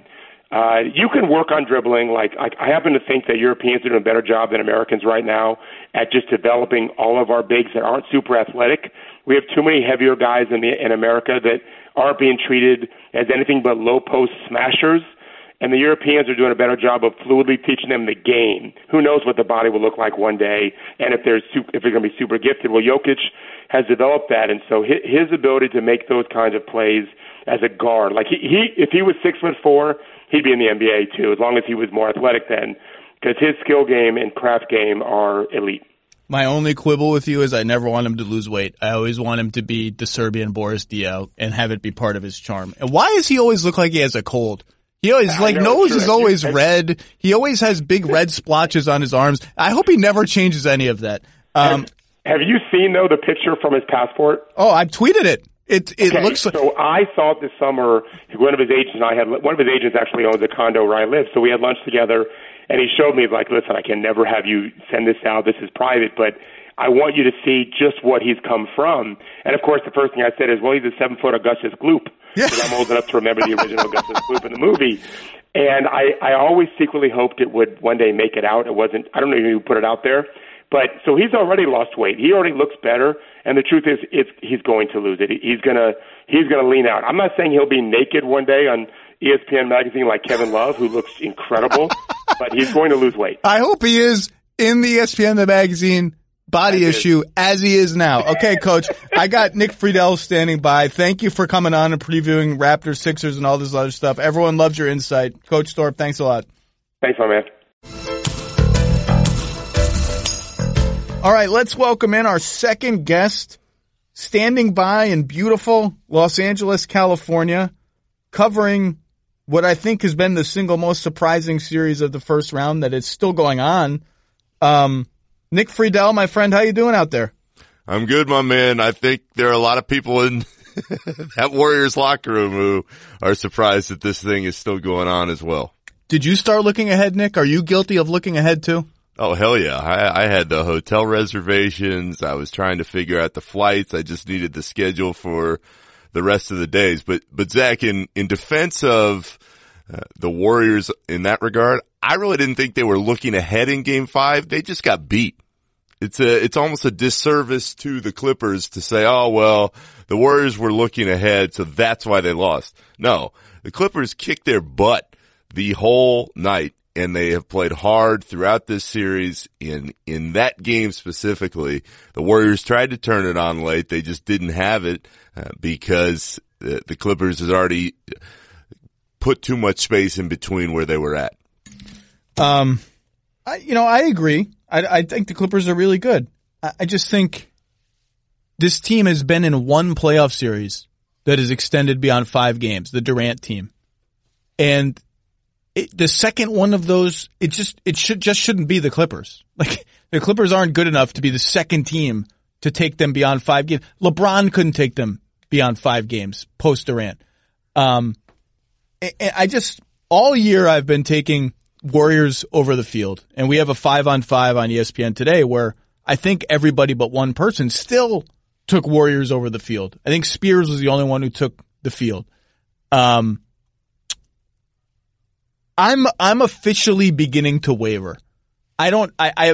[SPEAKER 3] You can work on dribbling. Like I happen to think that Europeans are doing a better job than Americans right now at just developing all of our bigs that aren't super athletic. We have too many heavier guys in America that aren't being treated as anything but low post smashers. And the Europeans are doing a better job of fluidly teaching them the game. Who knows what the body will look like one day, and if they're going to be super gifted. Well, Jokic has developed that, and so his ability to make those kinds of plays as a guard, like if he was 6'4", he'd be in the NBA too, as long as he was more athletic then, because his skill game and craft game are elite.
[SPEAKER 2] My only quibble with you is I never want him to lose weight. I always want him to be the Serbian Boris Diaw and have it be part of his charm. And why does he always look like he has a cold? He always, nose is always red. He always has big red splotches on his arms. I hope he never changes any of that.
[SPEAKER 3] Have you seen, though, the picture from his passport?
[SPEAKER 2] Oh, I've tweeted it. It looks like...
[SPEAKER 3] So I saw it this summer. One of his agents actually owns a condo where I live, so we had lunch together, and he showed me, like, listen, I can never have you send this out. This is private, but I want you to see just what he's come from. And, of course, the first thing I said is, well, he's a 7-foot Augustus Gloop. Because I'm old enough to remember the original Augustus Gloop in the movie. And I always secretly hoped it would one day make it out. It wasn't, I don't know who put it out there. But so he's already lost weight. He already looks better. And the truth is, he's going to lose it. He's gonna lean out. I'm not saying he'll be naked one day on ESPN magazine like Kevin Love, who looks incredible, but he's going to lose weight.
[SPEAKER 2] I hope he is in the ESPN the magazine body issue as he is now. Okay, Coach, I got Nick Friedel standing by. Thank you for coming on and previewing Raptors, Sixers, and all this other stuff. Everyone loves your insight. Coach Thorpe, thanks a lot.
[SPEAKER 3] Thanks, my man.
[SPEAKER 2] All right, let's welcome in our second guest, standing by in beautiful Los Angeles, California, covering what I think has been the single most surprising series of the first round that is still going on. Nick Friedel, my friend, how you doing out there?
[SPEAKER 5] I'm good, my man. I think there are a lot of people in that Warriors locker room who are surprised that this thing is still going on as well.
[SPEAKER 2] Did you start looking ahead, Nick? Are you guilty of looking ahead too?
[SPEAKER 5] Oh, hell yeah. I had the hotel reservations. I was trying to figure out the flights. I just needed the schedule for the rest of the days. But Zach, in defense of the Warriors in that regard, I really didn't think they were looking ahead in Game 5. They just got beat. It's almost a disservice to the Clippers to say, oh, well, the Warriors were looking ahead, so that's why they lost. No, the Clippers kicked their butt the whole night, and they have played hard throughout this series. In that game specifically, the Warriors tried to turn it on late. They just didn't have it because the Clippers has already put too much space in between where they were at.
[SPEAKER 2] I agree. I think the Clippers are really good. I just think this team has been in one playoff series that is extended beyond 5 games, the Durant team. And the second one of those, it shouldn't be the Clippers. Like, the Clippers aren't good enough to be the second team to take them beyond 5 games. LeBron couldn't take them beyond 5 games post Durant. All year I've been taking Warriors over the field, and we have a 5-on-5 on ESPN today where I think everybody but one person still took Warriors over the field. I think Spears was the only one who took the field. I'm officially beginning to waver. I'm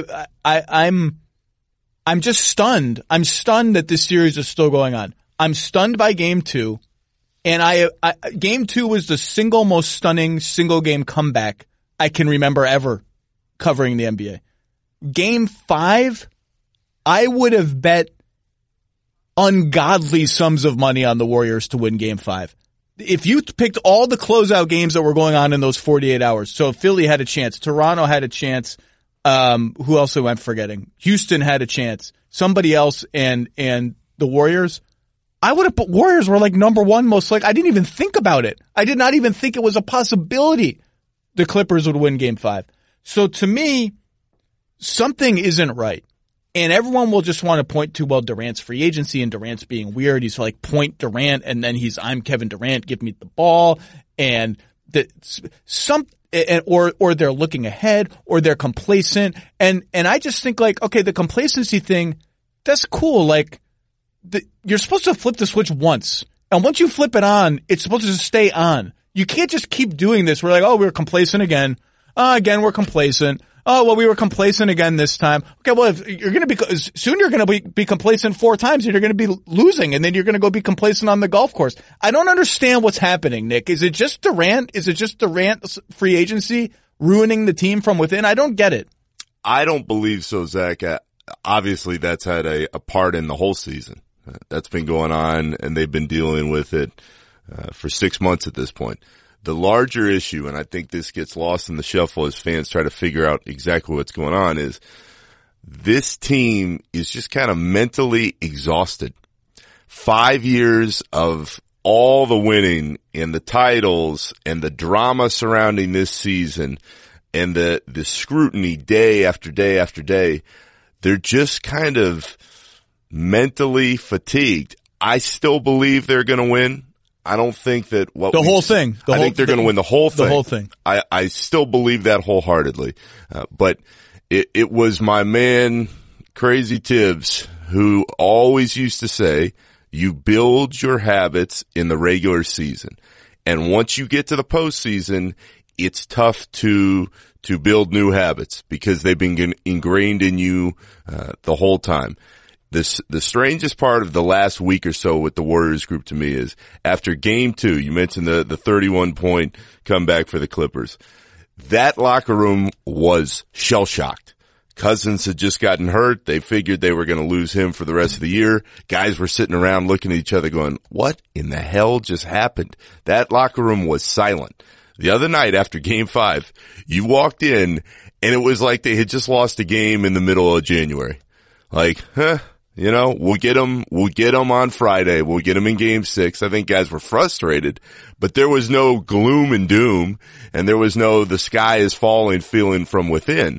[SPEAKER 2] just stunned. I'm stunned that this series is still going on. I'm stunned by Game 2, and Game 2 was the single most stunning single game comeback I can remember ever covering the NBA. Game 5, I would have bet ungodly sums of money on the Warriors to win Game 5. If you picked all the closeout games that were going on in those 48 hours, so Philly had a chance, Toronto had a chance, who else am I forgetting? Houston had a chance, somebody else, and the Warriors, I would have put Warriors were like number 1 most likely. I didn't even think about it. I did not even think it was a possibility the Clippers would win Game 5. So to me, something isn't right. And everyone will just want to point to, well, Durant's free agency and Durant's being weird. He's like, point Durant, and then I'm Kevin Durant, give me the ball. And or they're looking ahead, or they're complacent. And I just think, like, okay, the complacency thing, that's cool. Like, you're supposed to flip the switch once. And once you flip it on, it's supposed to stay on. You can't just keep doing this. We're like, oh, we're complacent again. Again, we're complacent. Oh, well, we were complacent again this time. Okay, well, if you're going to be, soon you're going to be complacent 4 times and you're going to be losing, and then you're going to go be complacent on the golf course. I don't understand what's happening, Nick. Is it just Durant? Is it just Durant's free agency ruining the team from within? I don't get it.
[SPEAKER 5] I don't believe so, Zach. Obviously, that's had a part in the whole season. That's been going on, and they've been dealing with it for 6 months at this point. The larger issue, and I think this gets lost in the shuffle as fans try to figure out exactly what's going on, is this team is just kind of mentally exhausted. 5 years of all the winning and the titles and the drama surrounding this season and the scrutiny day after day after day, they're just kind of mentally fatigued. I still believe they're going to win. I don't think that I think they're going to win the whole thing.
[SPEAKER 2] The whole thing.
[SPEAKER 5] I still believe that wholeheartedly. But it was my man, Crazy Tibbs, who always used to say, you build your habits in the regular season. And once you get to the postseason, it's tough to build new habits because they've been ingrained in you, the whole time. The strangest part of the last week or so with the Warriors group to me is after Game 2, you mentioned the 31-point comeback for the Clippers. That locker room was shell-shocked. Cousins had just gotten hurt. They figured they were going to lose him for the rest of the year. Guys were sitting around looking at each other going, what in the hell just happened? That locker room was silent. The other night after Game 5, you walked in and it was like they had just lost a game in the middle of January. Like, you know, we'll get them on Friday. We'll get them in Game 6. I think guys were frustrated, but there was no gloom and doom, and there was no the sky is falling feeling from within.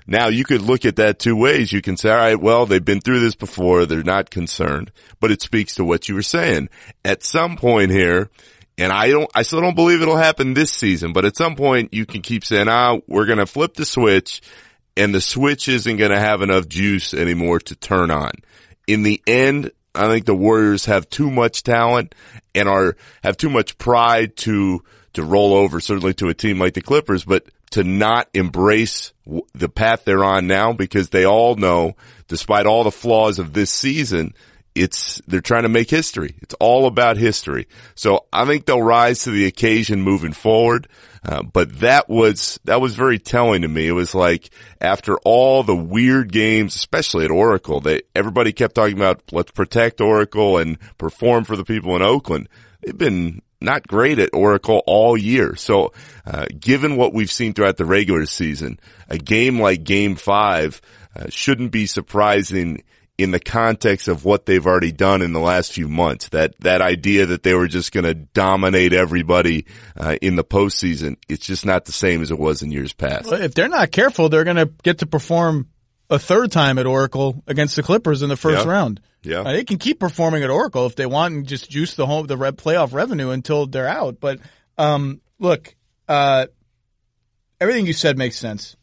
[SPEAKER 5] Now you could look at that two ways. You can say, all right, well, they've been through this before. They're not concerned, but it speaks to what you were saying. At some point here, and I still don't believe it'll happen this season, but at some point you can keep saying, we're going to flip the switch, and the switch isn't going to have enough juice anymore to turn on. In the end, I think the Warriors have too much talent and have too much pride to roll over, certainly to a team like the Clippers, but to not embrace the path they're on now, because they all know, despite all the flaws of this season, they're trying to make history. It's all about history. So I think they'll rise to the occasion moving forward. But that was very telling to me. It was like, after all the weird games, especially at Oracle, everybody kept talking about, let's protect Oracle and perform for the people in Oakland. They've been not great at Oracle all year. So, given what we've seen throughout the regular season, a game like Game 5, shouldn't be surprising in the context of what they've already done in the last few months. That idea that they were just going to dominate everybody in the postseason, it's just not the same as it was in years past.
[SPEAKER 2] Well, if they're not careful, they're going to get to perform a third time at Oracle against the Clippers in the first round.
[SPEAKER 5] Yeah,
[SPEAKER 2] they can keep performing at Oracle if they want and just juice the playoff revenue until they're out. But look, everything you said makes sense.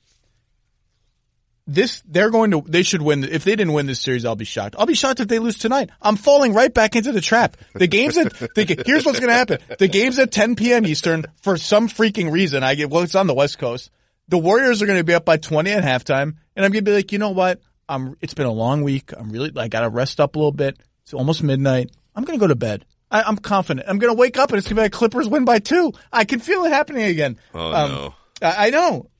[SPEAKER 2] They should win. If they didn't win this series, I'll be shocked. I'll be shocked if they lose tonight. I'm falling right back into the trap. Here's what's going to happen. The game's at 10 p.m. Eastern for some freaking reason. It's on the West Coast. The Warriors are going to be up by 20 at halftime, and I'm going to be like, you know what? It's been a long week. I got to rest up a little bit. It's almost midnight. I'm going to go to bed. I'm confident. I'm going to wake up and it's going to be like Clippers win by 2. I can feel it happening again.
[SPEAKER 5] Oh, no.
[SPEAKER 2] I know.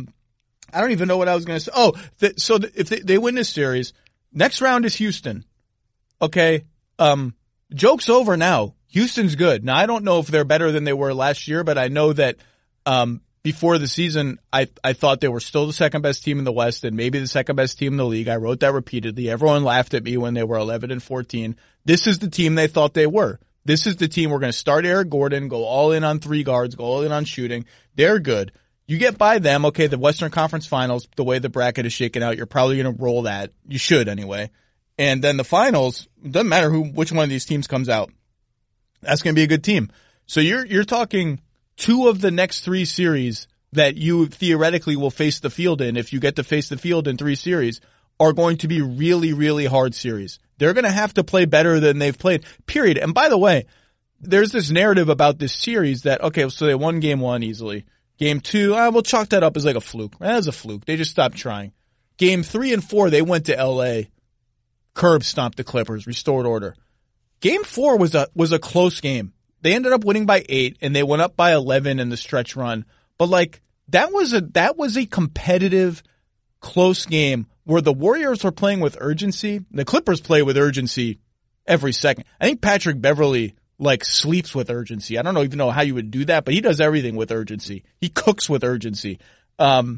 [SPEAKER 2] I don't even know what I was going to say. If they win this series, next round is Houston. Okay. Joke's over now. Houston's good. Now, I don't know if they're better than they were last year, but I know that, before the season, I thought they were still the second best team in the West and maybe the second best team in the league. I wrote that repeatedly. Everyone laughed at me when they were 11-14. This is the team they thought they were. This is the team we're going to start Eric Gordon, go all in on 3 guards, go all in on shooting. They're good. You get by them, okay, the Western Conference Finals, the way the bracket is shaken out, you're probably going to roll that. You should anyway. And then the finals, it doesn't matter which one of these teams comes out. That's going to be a good team. So you're talking 2 of the next 3 series that you theoretically will face the field in, if you get to face the field in 3 series, are going to be really, really hard series. They're going to have to play better than they've played, period. And by the way, there's this narrative about this series that, okay, so they won Game 1 easily. Game 2, we'll chalk that up as like a fluke. That was a fluke. They just stopped trying. Game 3 and 4, they went to L.A., curb stomped the Clippers, restored order. Game 4 was a close game. They ended up winning by 8, and they went up by 11 in the stretch run. But that was a competitive, close game where the Warriors were playing with urgency. The Clippers play with urgency every second. I think Patrick Beverley sleeps with urgency. I don't even know how you would do that, but he does everything with urgency. He cooks with urgency. And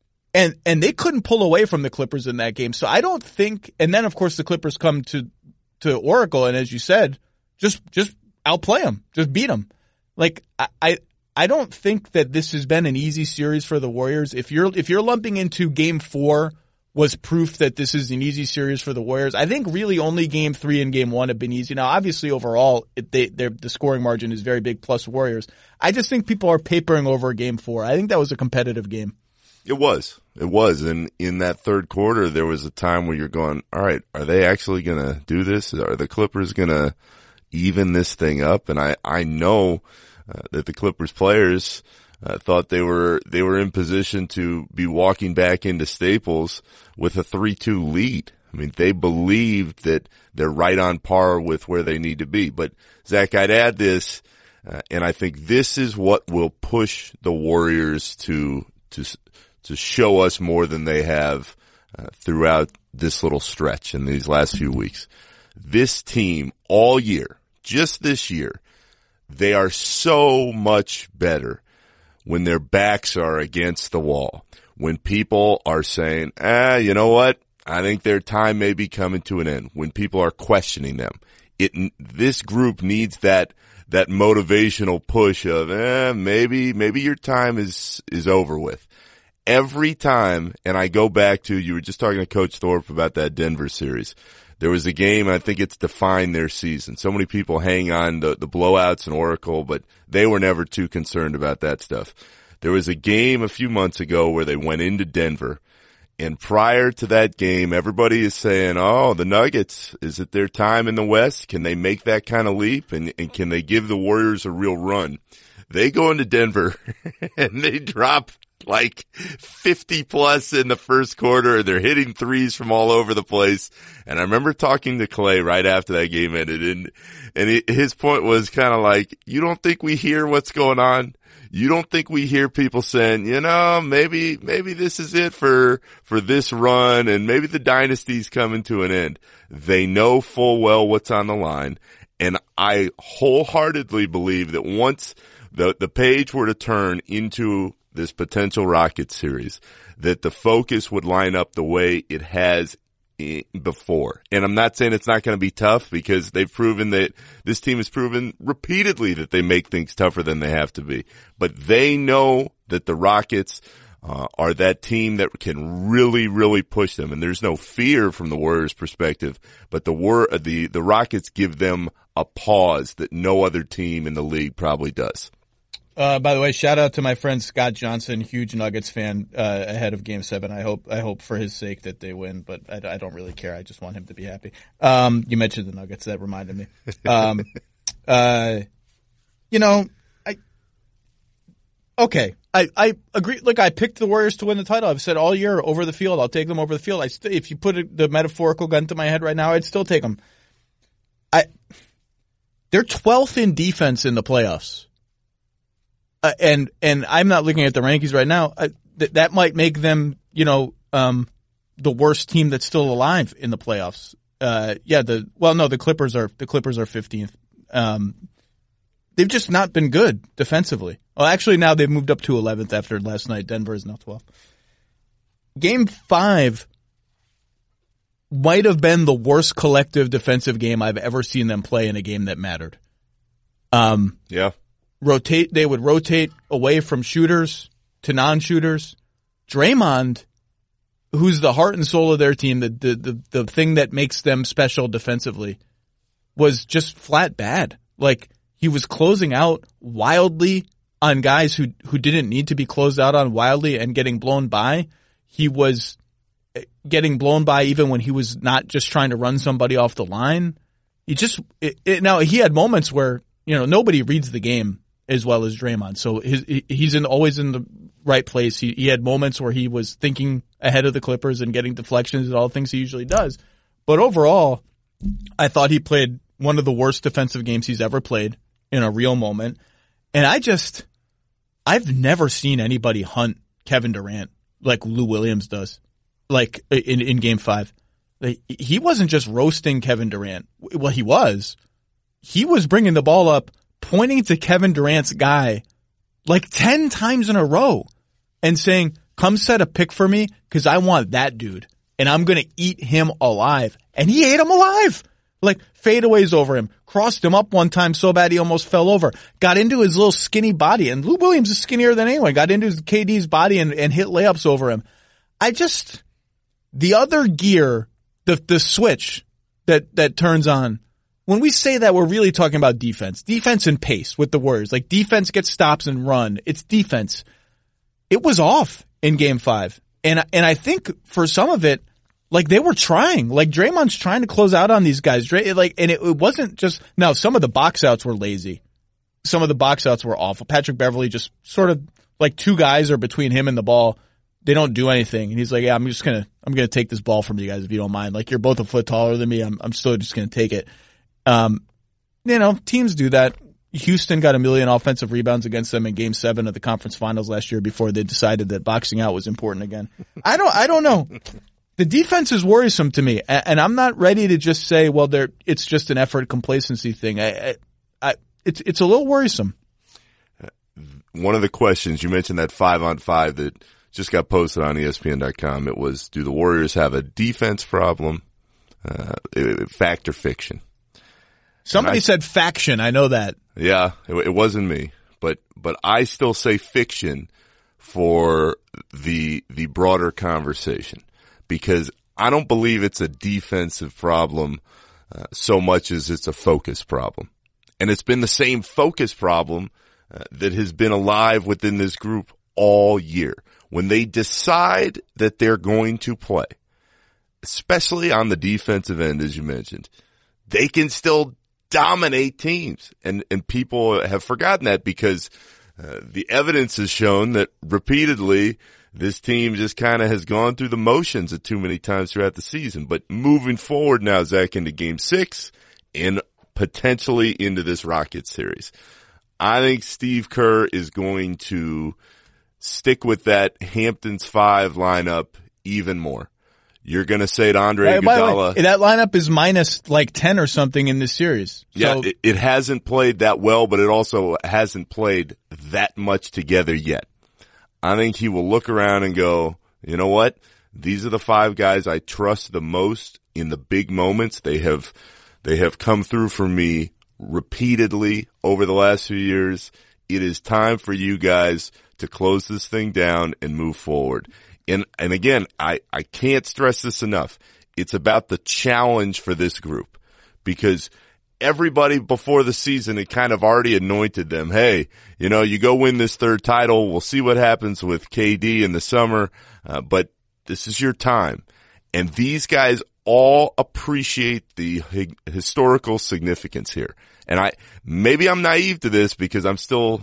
[SPEAKER 2] they couldn't pull away from the Clippers in that game. So I don't think, and then of course the Clippers come to Oracle, and as you said, just outplay them, just beat them. I don't think that this has been an easy series for the Warriors. If you're lumping into Game 4 was proof that this is an easy series for the Warriors, I think really only Game 3 and Game 1 have been easy. Now, obviously, overall, the scoring margin is very big plus Warriors. I just think people are papering over Game 4. I think that was a competitive game.
[SPEAKER 5] It was. And in that third quarter, there was a time where you're going, all right, are they actually going to do this? Are the Clippers going to even this thing up? And I know that the Clippers players thought they were in position to be walking back into Staples with a 3-2 lead. I mean, they believed that they're right on par with where they need to be. But Zach, I'd add this, and I think this is what will push the Warriors to show us more than they have throughout this little stretch in these last few weeks. This team all year, just this year, they are so much better when their backs are against the wall, when people are saying, you know what? I think their time may be coming to an end, when people are questioning them. This group needs that motivational push of, maybe your time is over with. every time, and I go back to, you were just talking to Coach Thorpe about that Denver series. There was a game, I think it's defined their season. So many people hang on the blowouts in Oracle, but they were never too concerned about that stuff. There was a game a few months ago where they went into Denver, and prior to that game, everybody is saying, oh, the Nuggets, is it their time in the West? Can they make that kind of leap? And can they give the Warriors a real run? They go into Denver and they drop like 50 plus in the first quarter, and they're hitting threes from all over the place. And I remember talking to Clay right after that game ended, and his point was kind of like, you don't think we hear what's going on? You don't think we hear people saying, maybe this is it for this run, and maybe the dynasty's coming to an end. They know full well what's on the line. And I wholeheartedly believe that once the page were to turn into this potential Rockets series, that the focus would line up the way it has before. And I'm not saying it's not going to be tough, because they've proven that this team has proven repeatedly that they make things tougher than they have to be. But they know that the Rockets are that team that can really, really push them. And there's no fear from the Warriors' perspective, but the Rockets give them a pause that no other team in the league probably does.
[SPEAKER 2] By the way, shout out to my friend Scott Johnson, huge Nuggets fan, ahead of Game 7. I hope for his sake that they win, but I don't really care. I just want him to be happy. You mentioned the Nuggets. That reminded me. Okay. I agree. Look, I picked the Warriors to win the title. I've said all year, over the field. I'll take them over the field. If you put the metaphorical gun to my head right now, I'd still take them. They're 12th in defense in the playoffs. And I'm not looking at the rankings right now. That might make them, the worst team that's still alive in the playoffs. The Clippers are 15th. They've just not been good defensively. Well, actually now they've moved up to 11th after last night. Denver is now 12th. Game 5 might have been the worst collective defensive game I've ever seen them play in a game that mattered.
[SPEAKER 5] Yeah.
[SPEAKER 2] They would rotate away from shooters to non-shooters. Draymond, who's the heart and soul of their team, the thing that makes them special defensively, was just flat bad. Like, he was closing out wildly on guys who didn't need to be closed out on wildly and getting blown by. He was getting blown by even when he was not just trying to run somebody off the line. Now he had moments where, nobody reads the game as well as Draymond. So he's always in the right place. He had moments where he was thinking ahead of the Clippers and getting deflections and all the things he usually does. But overall, I thought he played one of the worst defensive games he's ever played in a real moment. And I've never seen anybody hunt Kevin Durant like Lou Williams does, like in Game 5. He wasn't just roasting Kevin Durant. Well, he was bringing the ball up, pointing to Kevin Durant's guy like 10 times in a row and saying, come set a pick for me because I want that dude and I'm going to eat him alive. And he ate him alive. Like, fadeaways over him, crossed him up one time so bad he almost fell over, got into his little skinny body, and Lou Williams is skinnier than anyone, got into his KD's body and hit layups over him. The other gear, the switch that turns on, when we say that, we're really talking about defense and pace with the Warriors. Like, defense gets stops and run. It's defense. It was off in Game 5. And I think for some of it, like, they were trying. Like, Draymond's trying to close out on these guys. And it wasn't just, now some of the box outs were lazy. Some of the box outs were awful. Patrick Beverley just sort of, like, two guys are between him and the ball. They don't do anything. And he's like, yeah, I'm going to take this ball from you guys if you don't mind. Like, you're both a foot taller than me. I'm still just going to take it. Teams do that. Houston got 1 million offensive rebounds against them in Game 7 of the conference finals last year before they decided that boxing out was important again. I don't know. The defense is worrisome to me, and I'm not ready to just say, well, it's just an effort complacency thing. It's a little worrisome.
[SPEAKER 5] One of the questions, you mentioned that 5-on-5 that just got posted on ESPN.com. It was, do the Warriors have a defense problem? Fact or fiction?
[SPEAKER 2] Somebody said faction. I know that.
[SPEAKER 5] Yeah, it wasn't me, but I still say fiction for the broader conversation, because I don't believe it's a defensive problem so much as it's a focus problem. And it's been the same focus problem that has been alive within this group all year. When they decide that they're going to play, especially on the defensive end, as you mentioned, they can still dominate teams. And people have forgotten that because the evidence has shown that repeatedly this team just kind of has gone through the motions at too many times throughout the season. But moving forward now, Zach, into Game 6 and potentially into this Rockets series, I think Steve Kerr is going to stick with that Hamptons 5 lineup even more. You're going to say to Andre Iguodala.
[SPEAKER 2] That lineup is minus like 10 or something in this series.
[SPEAKER 5] Yeah,
[SPEAKER 2] So,
[SPEAKER 5] it hasn't played that well, but it also hasn't played that much together yet. I think he will look around and go, you know what? These are the 5 guys I trust the most in the big moments. They have come through for me repeatedly over the last few years. It is time for you guys to close this thing down and move forward. And again, I can't stress this enough. It's about the challenge for this group, because everybody before the season had kind of already anointed them. Hey, you go win this 3rd title. We'll see what happens with KD in the summer. But this is your time. And these guys all appreciate the historical significance here. And maybe I'm naive to this because I'm still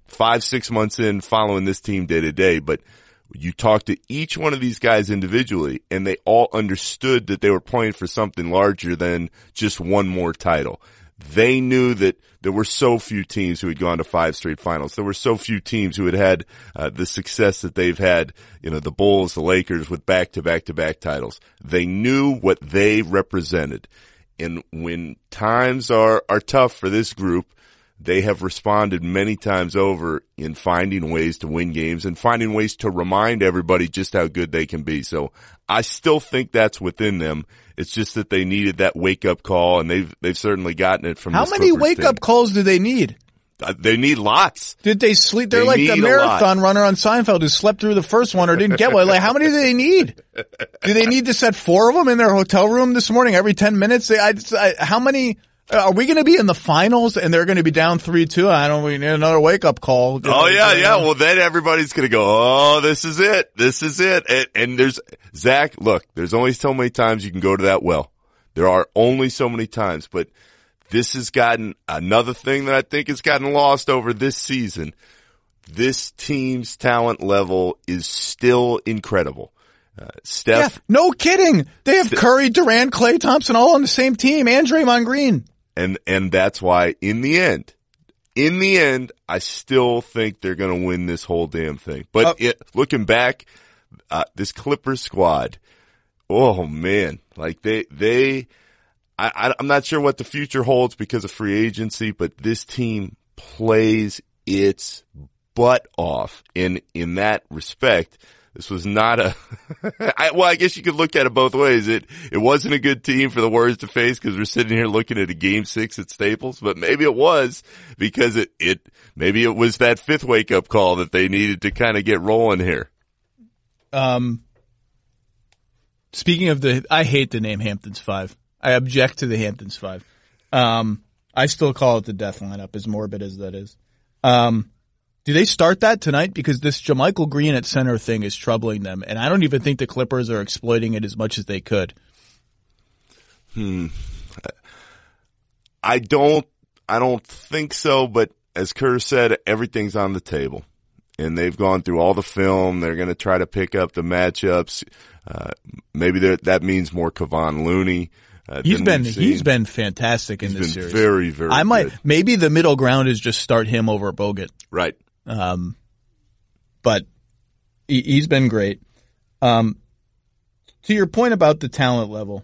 [SPEAKER 5] 5-6 months in following this team day to day, but you talk to each one of these guys individually and they all understood that they were playing for something larger than just one more title. They knew that there were so few teams who had gone to 5 straight finals. There were so few teams who had the success that they've had, the Bulls, the Lakers with back-to-back-to-back titles. They knew what they represented. And when times are tough for this group, they have responded many times over in finding ways to win games and finding ways to remind everybody just how good they can be. So I still think that's within them. It's just that they needed that wake-up call, and they've certainly gotten it from
[SPEAKER 2] how
[SPEAKER 5] this
[SPEAKER 2] many
[SPEAKER 5] Clippers
[SPEAKER 2] wake-up
[SPEAKER 5] team.
[SPEAKER 2] calls do they need?
[SPEAKER 5] They need lots.
[SPEAKER 2] Did they sleep? They're
[SPEAKER 5] They
[SPEAKER 2] like the
[SPEAKER 5] need a
[SPEAKER 2] marathon runner on Seinfeld who slept through the first one or didn't get one. Like, how many do they need? Do they need to set 4 of them in their hotel room this morning every 10 minutes? How many? Are we going to be in the finals and they're going to be down 3-2? We need another wake-up call.
[SPEAKER 5] Oh, yeah. Well, then everybody's going to go, oh, this is it. This is it. And there's, Zach, look, there's only so many times you can go to that well. There are only so many times, but this has gotten another thing that I think has gotten lost over this season. This team's talent level is still incredible. Steph.
[SPEAKER 2] Yeah, no kidding. They have Curry, Durant, Klay Thompson all on the same team, and Draymond Green.
[SPEAKER 5] And that's why in the end, I still think they're going to win this whole damn thing. But looking back, this Clippers squad, oh man, like I'm not sure what the future holds because of free agency, but this team plays its butt off. In that respect, this was not I guess you could look at it both ways. It wasn't a good team for the Warriors to face because we're sitting here looking at a Game 6 at Staples, but maybe it was because maybe it was that 5th wake up call that they needed to kind of get rolling here.
[SPEAKER 2] Speaking of I hate the name Hamptons 5. I object to the Hamptons 5. I still call it the death lineup, as morbid as that is. Do they start that tonight? Because this JaMychal Green at center thing is troubling them, and I don't even think the Clippers are exploiting it as much as they could.
[SPEAKER 5] I don't think so, but as Kerr said, everything's on the table. And they've gone through all the film. They're going to try to pick up the matchups. Maybe that means more Kevon Looney.
[SPEAKER 2] He's been fantastic in this series.
[SPEAKER 5] Very, very good.
[SPEAKER 2] Maybe the middle ground is just start him over Bogut.
[SPEAKER 5] Right.
[SPEAKER 2] But he's been great. To your point about the talent level.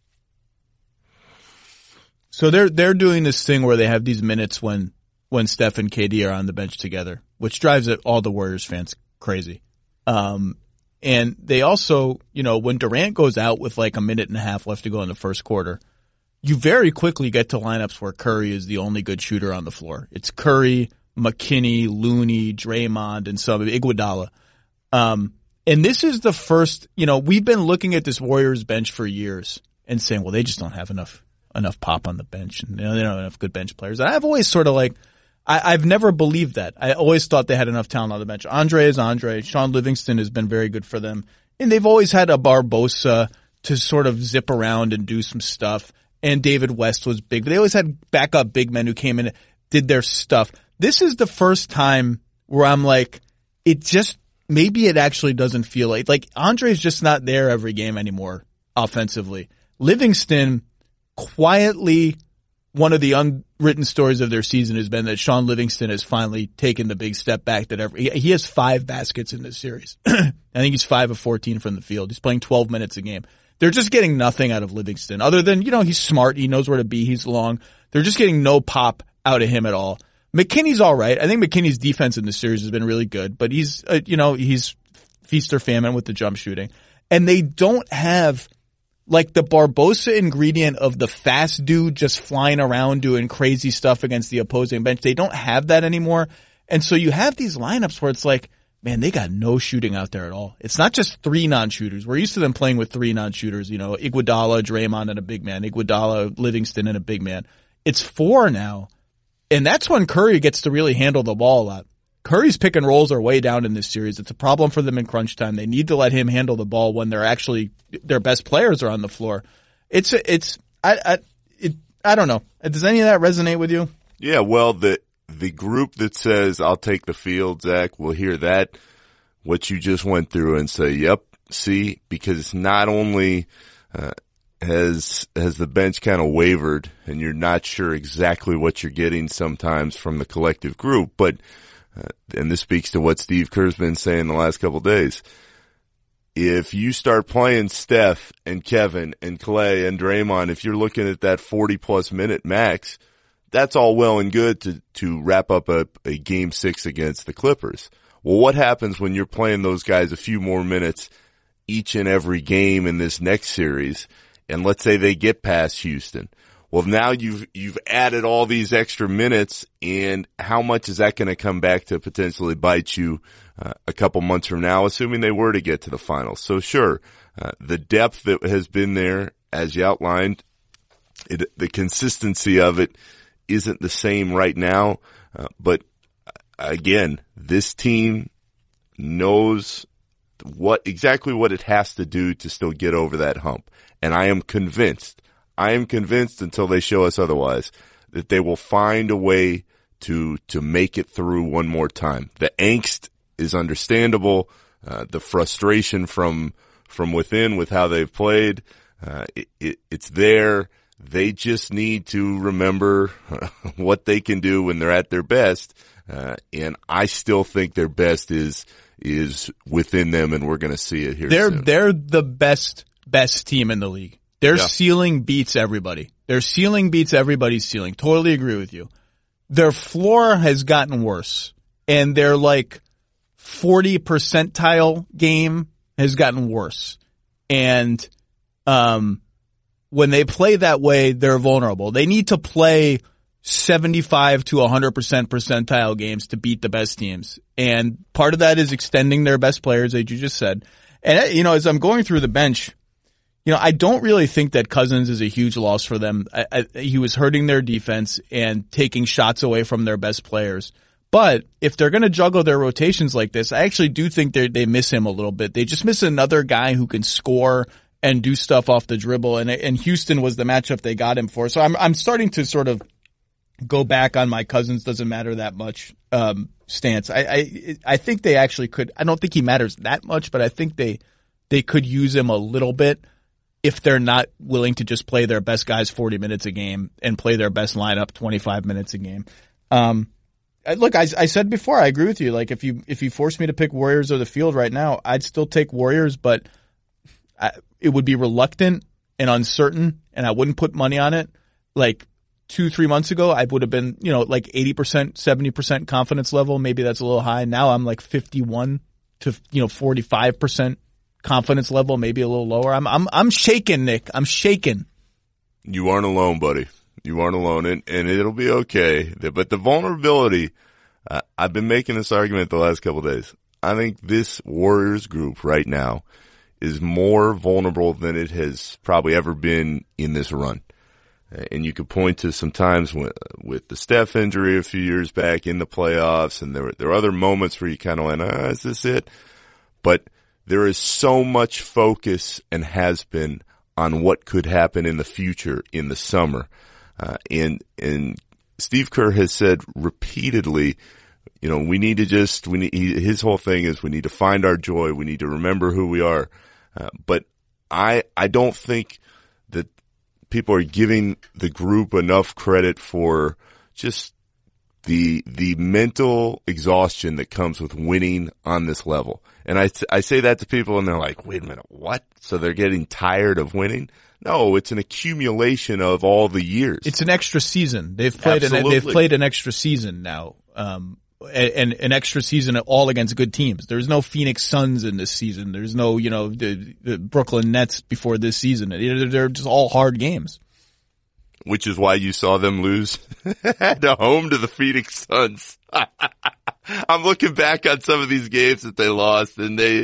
[SPEAKER 2] So they're doing this thing where they have these minutes when Steph and KD are on the bench together, which drives all the Warriors fans crazy. And they also, when Durant goes out with like a minute and a half left to go in the first quarter, you very quickly get to lineups where Curry is the only good shooter on the floor. It's Curry, McKinney, Looney, Draymond, and some Iguodala. And this is the first, we've been looking at this Warriors bench for years and saying, well, they just don't have enough pop on the bench, and they don't have enough good bench players. And I've always sort of I've never believed that. I always thought they had enough talent on the bench. Andre is Andre. Sean Livingston has been very good for them. And they've always had a Barbosa to sort of zip around and do some stuff. And David West was big. But they always had backup big men who came in and did their stuff. This is the first time where I'm like, maybe it actually doesn't feel like Andre's just not there every game anymore offensively. Livingston, quietly, one of the unwritten stories of their season has been that Sean Livingston has finally taken the big step back he has 5 baskets in this series. I think he's 5 of 14 from the field. He's playing 12 minutes a game. They're just getting nothing out of Livingston other than, he's smart. He knows where to be. He's long. They're just getting no pop out of him at all. McKinney's all right. I think McKinney's defense in this series has been really good, but he's, he's feast or famine with the jump shooting. And they don't have the Barbosa ingredient of the fast dude just flying around doing crazy stuff against the opposing bench. They don't have that anymore. And so you have these lineups where it's man, they got no shooting out there at all. It's not just 3 non-shooters. We're used to them playing with 3 non-shooters, Iguodala, Draymond, and a big man. Iguodala, Livingston, and a big man. It's 4 now. And that's when Curry gets to really handle the ball a lot. Curry's pick and rolls are way down in this series. It's a problem for them in crunch time. They need to let him handle the ball when their best players are on the floor. I don't know. Does any of that resonate with you?
[SPEAKER 5] Yeah, well, the group that says, I'll take the field, Zach, will hear that, what you just went through, and say, yep, see, because it's not only, has the bench kind of wavered and you're not sure exactly what you're getting sometimes from the collective group, but and this speaks to what Steve Kerr's been saying the last couple of days. If you start playing Steph and Kevin and Clay and Draymond, if you're looking at that 40-plus minute max, that's all well and good to wrap up a game 6 against the Clippers. Well, what happens when you're playing those guys a few more minutes each and every game in this next series, and let's say they get past Houston? Well, now you've added all these extra minutes, and how much is that going to come back to potentially bite you a couple months from now, assuming they were to get to the finals? So sure, the depth that has been there, as you outlined, the consistency of it isn't the same right now. But again, this team knows exactly what it has to do to still get over that hump. And I am convinced until they show us otherwise, that they will find a way to make it through one more time. The angst is understandable. The frustration from within with how they've played, it's there. They just need to remember what they can do when they're at their best. And I still think their best is within them, and we're going to see it here soon.
[SPEAKER 2] They're the best team in the league. Their ceiling beats everybody. Their ceiling beats everybody's ceiling. Totally agree with you. Their floor has gotten worse, and their 40 percentile game has gotten worse. And when they play that way, they're vulnerable. They need to play 75 to 100% percentile games to beat the best teams. And part of that is extending their best players, as you just said. And, as I'm going through the bench, I don't really think that Cousins is a huge loss for them. He was hurting their defense and taking shots away from their best players. But if they're going to juggle their rotations like this, I actually do think they miss him a little bit. They just miss another guy who can score and do stuff off the dribble. And Houston was the matchup they got him for. So I'm starting to sort of go back on my Cousins doesn't matter that much stance. I think they actually could. I don't think he matters that much, but I think they could use him a little bit if they're not willing to just play their best guys 40 minutes a game and play their best lineup 25 minutes a game. Look, I said before, I agree with you. If you force me to pick Warriors or the field right now, I'd still take Warriors, but it would be reluctant and uncertain, and I wouldn't put money on it. 2-3 months ago, I would have been, 80%, 70% confidence level. Maybe that's a little high. Now I'm 51 to, 45% confidence level, maybe a little lower. I'm shaking, Nick. I'm shaking.
[SPEAKER 5] You aren't alone, buddy. You aren't alone, and it'll be okay. But the vulnerability, I've been making this argument the last couple of days. this Warriors group right now is more vulnerable than it has probably ever been in this run. And you could point to some times with the Steph injury a few years back in the playoffs, and there are other moments where you kind of went, is this it? But there is so much focus and has been on what could happen in the future in the summer. And Steve Kerr has said repeatedly, his whole thing is we need to find our joy. We need to remember who we are. But I don't think that people are giving the group enough credit for just the mental exhaustion that comes with winning on this level. And I say that to people and they're like, wait a minute, what? So they're getting tired of winning? No, it's an accumulation of all the years.
[SPEAKER 2] It's an extra season. They've played an extra season now. And an extra season all against good teams. There's no Phoenix Suns in this season. There's no, the Brooklyn Nets before this season. They're just all hard games.
[SPEAKER 5] Which is why you saw them lose at home to the Phoenix Suns. I'm looking back on some of these games that they lost, and there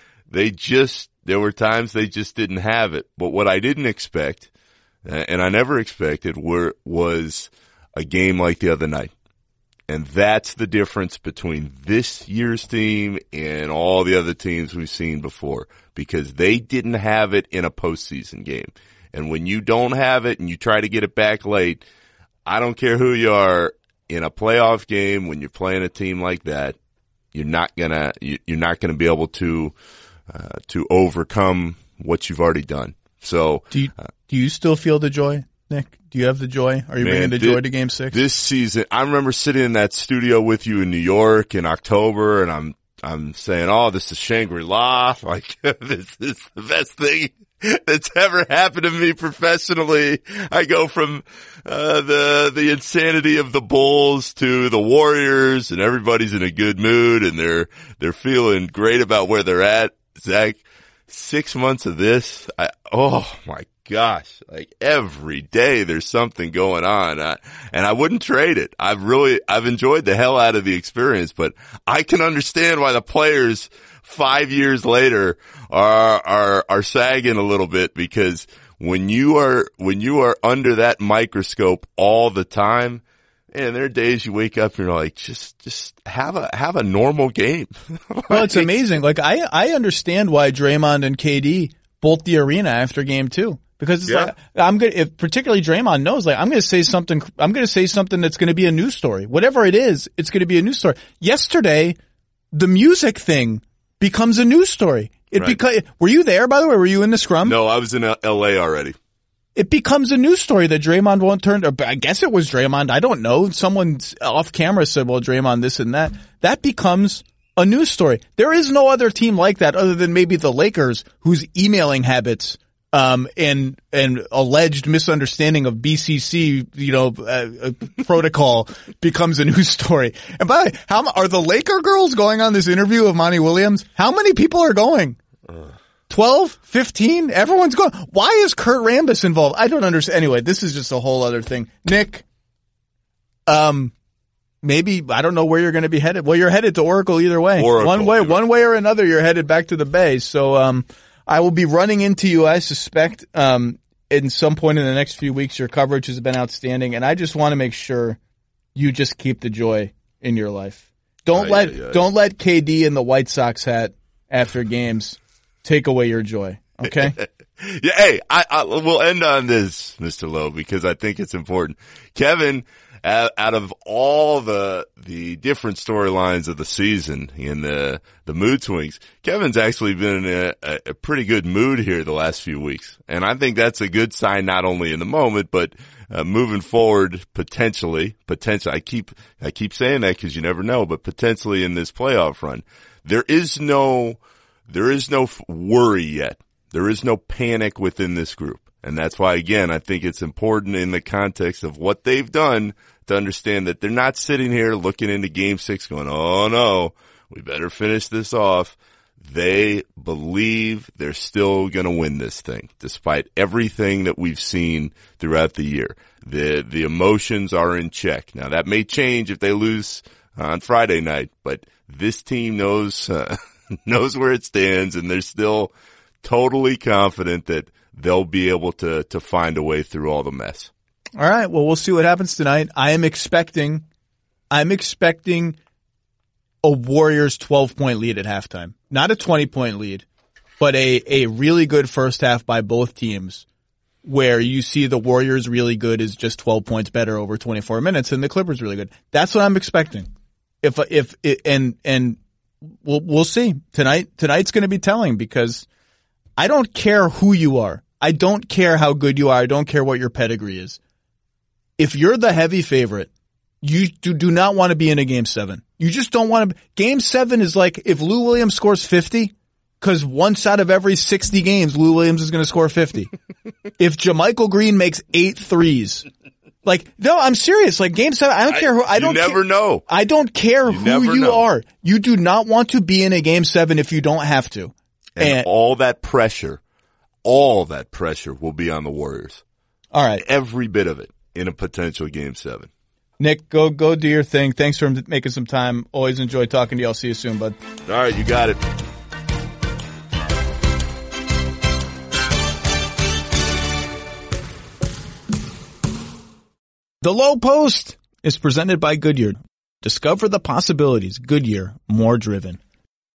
[SPEAKER 5] were times they just didn't have it. But what I didn't expect, and I never expected, was a game like the other night. And that's the difference between this year's team and all the other teams we've seen before, because they didn't have it in a postseason game. And when you don't have it and you try to get it back late, I don't care who you are, in a playoff game when you're playing a team like that, you're not gonna be able to overcome what you've already done. So
[SPEAKER 2] do you still feel the joy, Nick? Do you have the joy? Are you bringing the joy to Game 6?
[SPEAKER 5] This season, I remember sitting in that studio with you in New York in October, and I'm saying, "Oh, this is Shangri-La. Like this is the best thing that's ever happened to me professionally." I go from the insanity of the Bulls to the Warriors, and everybody's in a good mood, and they're feeling great about where they're at. Zach, 6 months of this, oh my gosh, like every day there's something going on, and I wouldn't trade it. I've enjoyed the hell out of the experience, but I can understand why the players 5 years later are sagging a little bit, because when you are under that microscope all the time, and there are days you wake up and you're like, just have a normal game.
[SPEAKER 2] Well, it's amazing. Like I understand why Draymond and KD bolt the arena after Game 2. Because it's like, particularly Draymond knows, like, I'm going to say something that's going to be a news story. Whatever it is, it's going to be a news story. Yesterday, the music thing becomes a news story. Were you there, by the way? Were you in the scrum?
[SPEAKER 5] No, I was in LA already.
[SPEAKER 2] It becomes a news story that Draymond won't turn, I guess it was Draymond. I don't know. Someone off camera said, well, Draymond, this and that. That becomes a news story. There is no other team like that other than maybe the Lakers, whose emailing habits and alleged misunderstanding of BCC, protocol becomes a news story. And by the way, how are the Laker girls going on this interview of Monty Williams? How many people are going? 12? 15? Everyone's going. Why is Kurt Rambis involved? I don't understand. Anyway, this is just a whole other thing. Nick, maybe, I don't know where you're going to be headed. Well, you're headed to Oracle either way. One way or another, you're headed back to the Bay. So, I will be running into you, I suspect, in some point in the next few weeks. Your coverage has been outstanding, and I just want to make sure you just keep the joy in your life. Don't let KD in the White Sox hat after games take away your joy. Okay?
[SPEAKER 5] Yeah. Hey, we'll end on this, Mr. Lowe, because I think it's important. Kevin, out of all the different storylines of the season and the mood swings, Kevin's actually been in a pretty good mood here the last few weeks. And I think that's a good sign, not only in the moment, but moving forward, potentially. I keep saying that because you never know, but potentially in this playoff run. There is no worry yet. There is no panic within this group. And that's why, again, I think it's important in the context of what they've done to understand that they're not sitting here looking into Game 6 going, oh no, we better finish this off. They believe they're still going to win this thing, despite everything that we've seen throughout the year. The emotions are in check. Now, that may change if they lose on Friday night, but this team knows knows where it stands, and they're still totally confident that they'll be able to find a way through all the mess.
[SPEAKER 2] All right. Well, we'll see what happens tonight. I'm expecting a Warriors 12-point lead at halftime. Not a 20-point lead, but a really good first half by both teams where you see the Warriors really good is just 12 points better over 24 minutes and the Clippers really good. That's what I'm expecting. And we'll see. Tonight's going to be telling because I don't care who you are. I don't care how good you are. I don't care what your pedigree is. If you're the heavy favorite, you do not want to be in a Game 7. You just don't want to. Game 7 is like if Lou Williams scores 50, because once out of every 60 games, Lou Williams is going to score 50. If JaMychal Green makes 8 threes, like, no, I'm serious. Like Game 7, I don't care who.
[SPEAKER 5] You never know.
[SPEAKER 2] I don't care who you are. You do not want to be in a Game 7 if you don't have to.
[SPEAKER 5] And all that pressure will be on the Warriors.
[SPEAKER 2] All right.
[SPEAKER 5] Every bit of it in a potential Game 7.
[SPEAKER 2] Nick, go do your thing. Thanks for making some time. Always enjoy talking to you. I'll see you soon, bud.
[SPEAKER 5] All right, you got it.
[SPEAKER 2] The Low Post is presented by Goodyear. Discover the possibilities. Goodyear, more driven.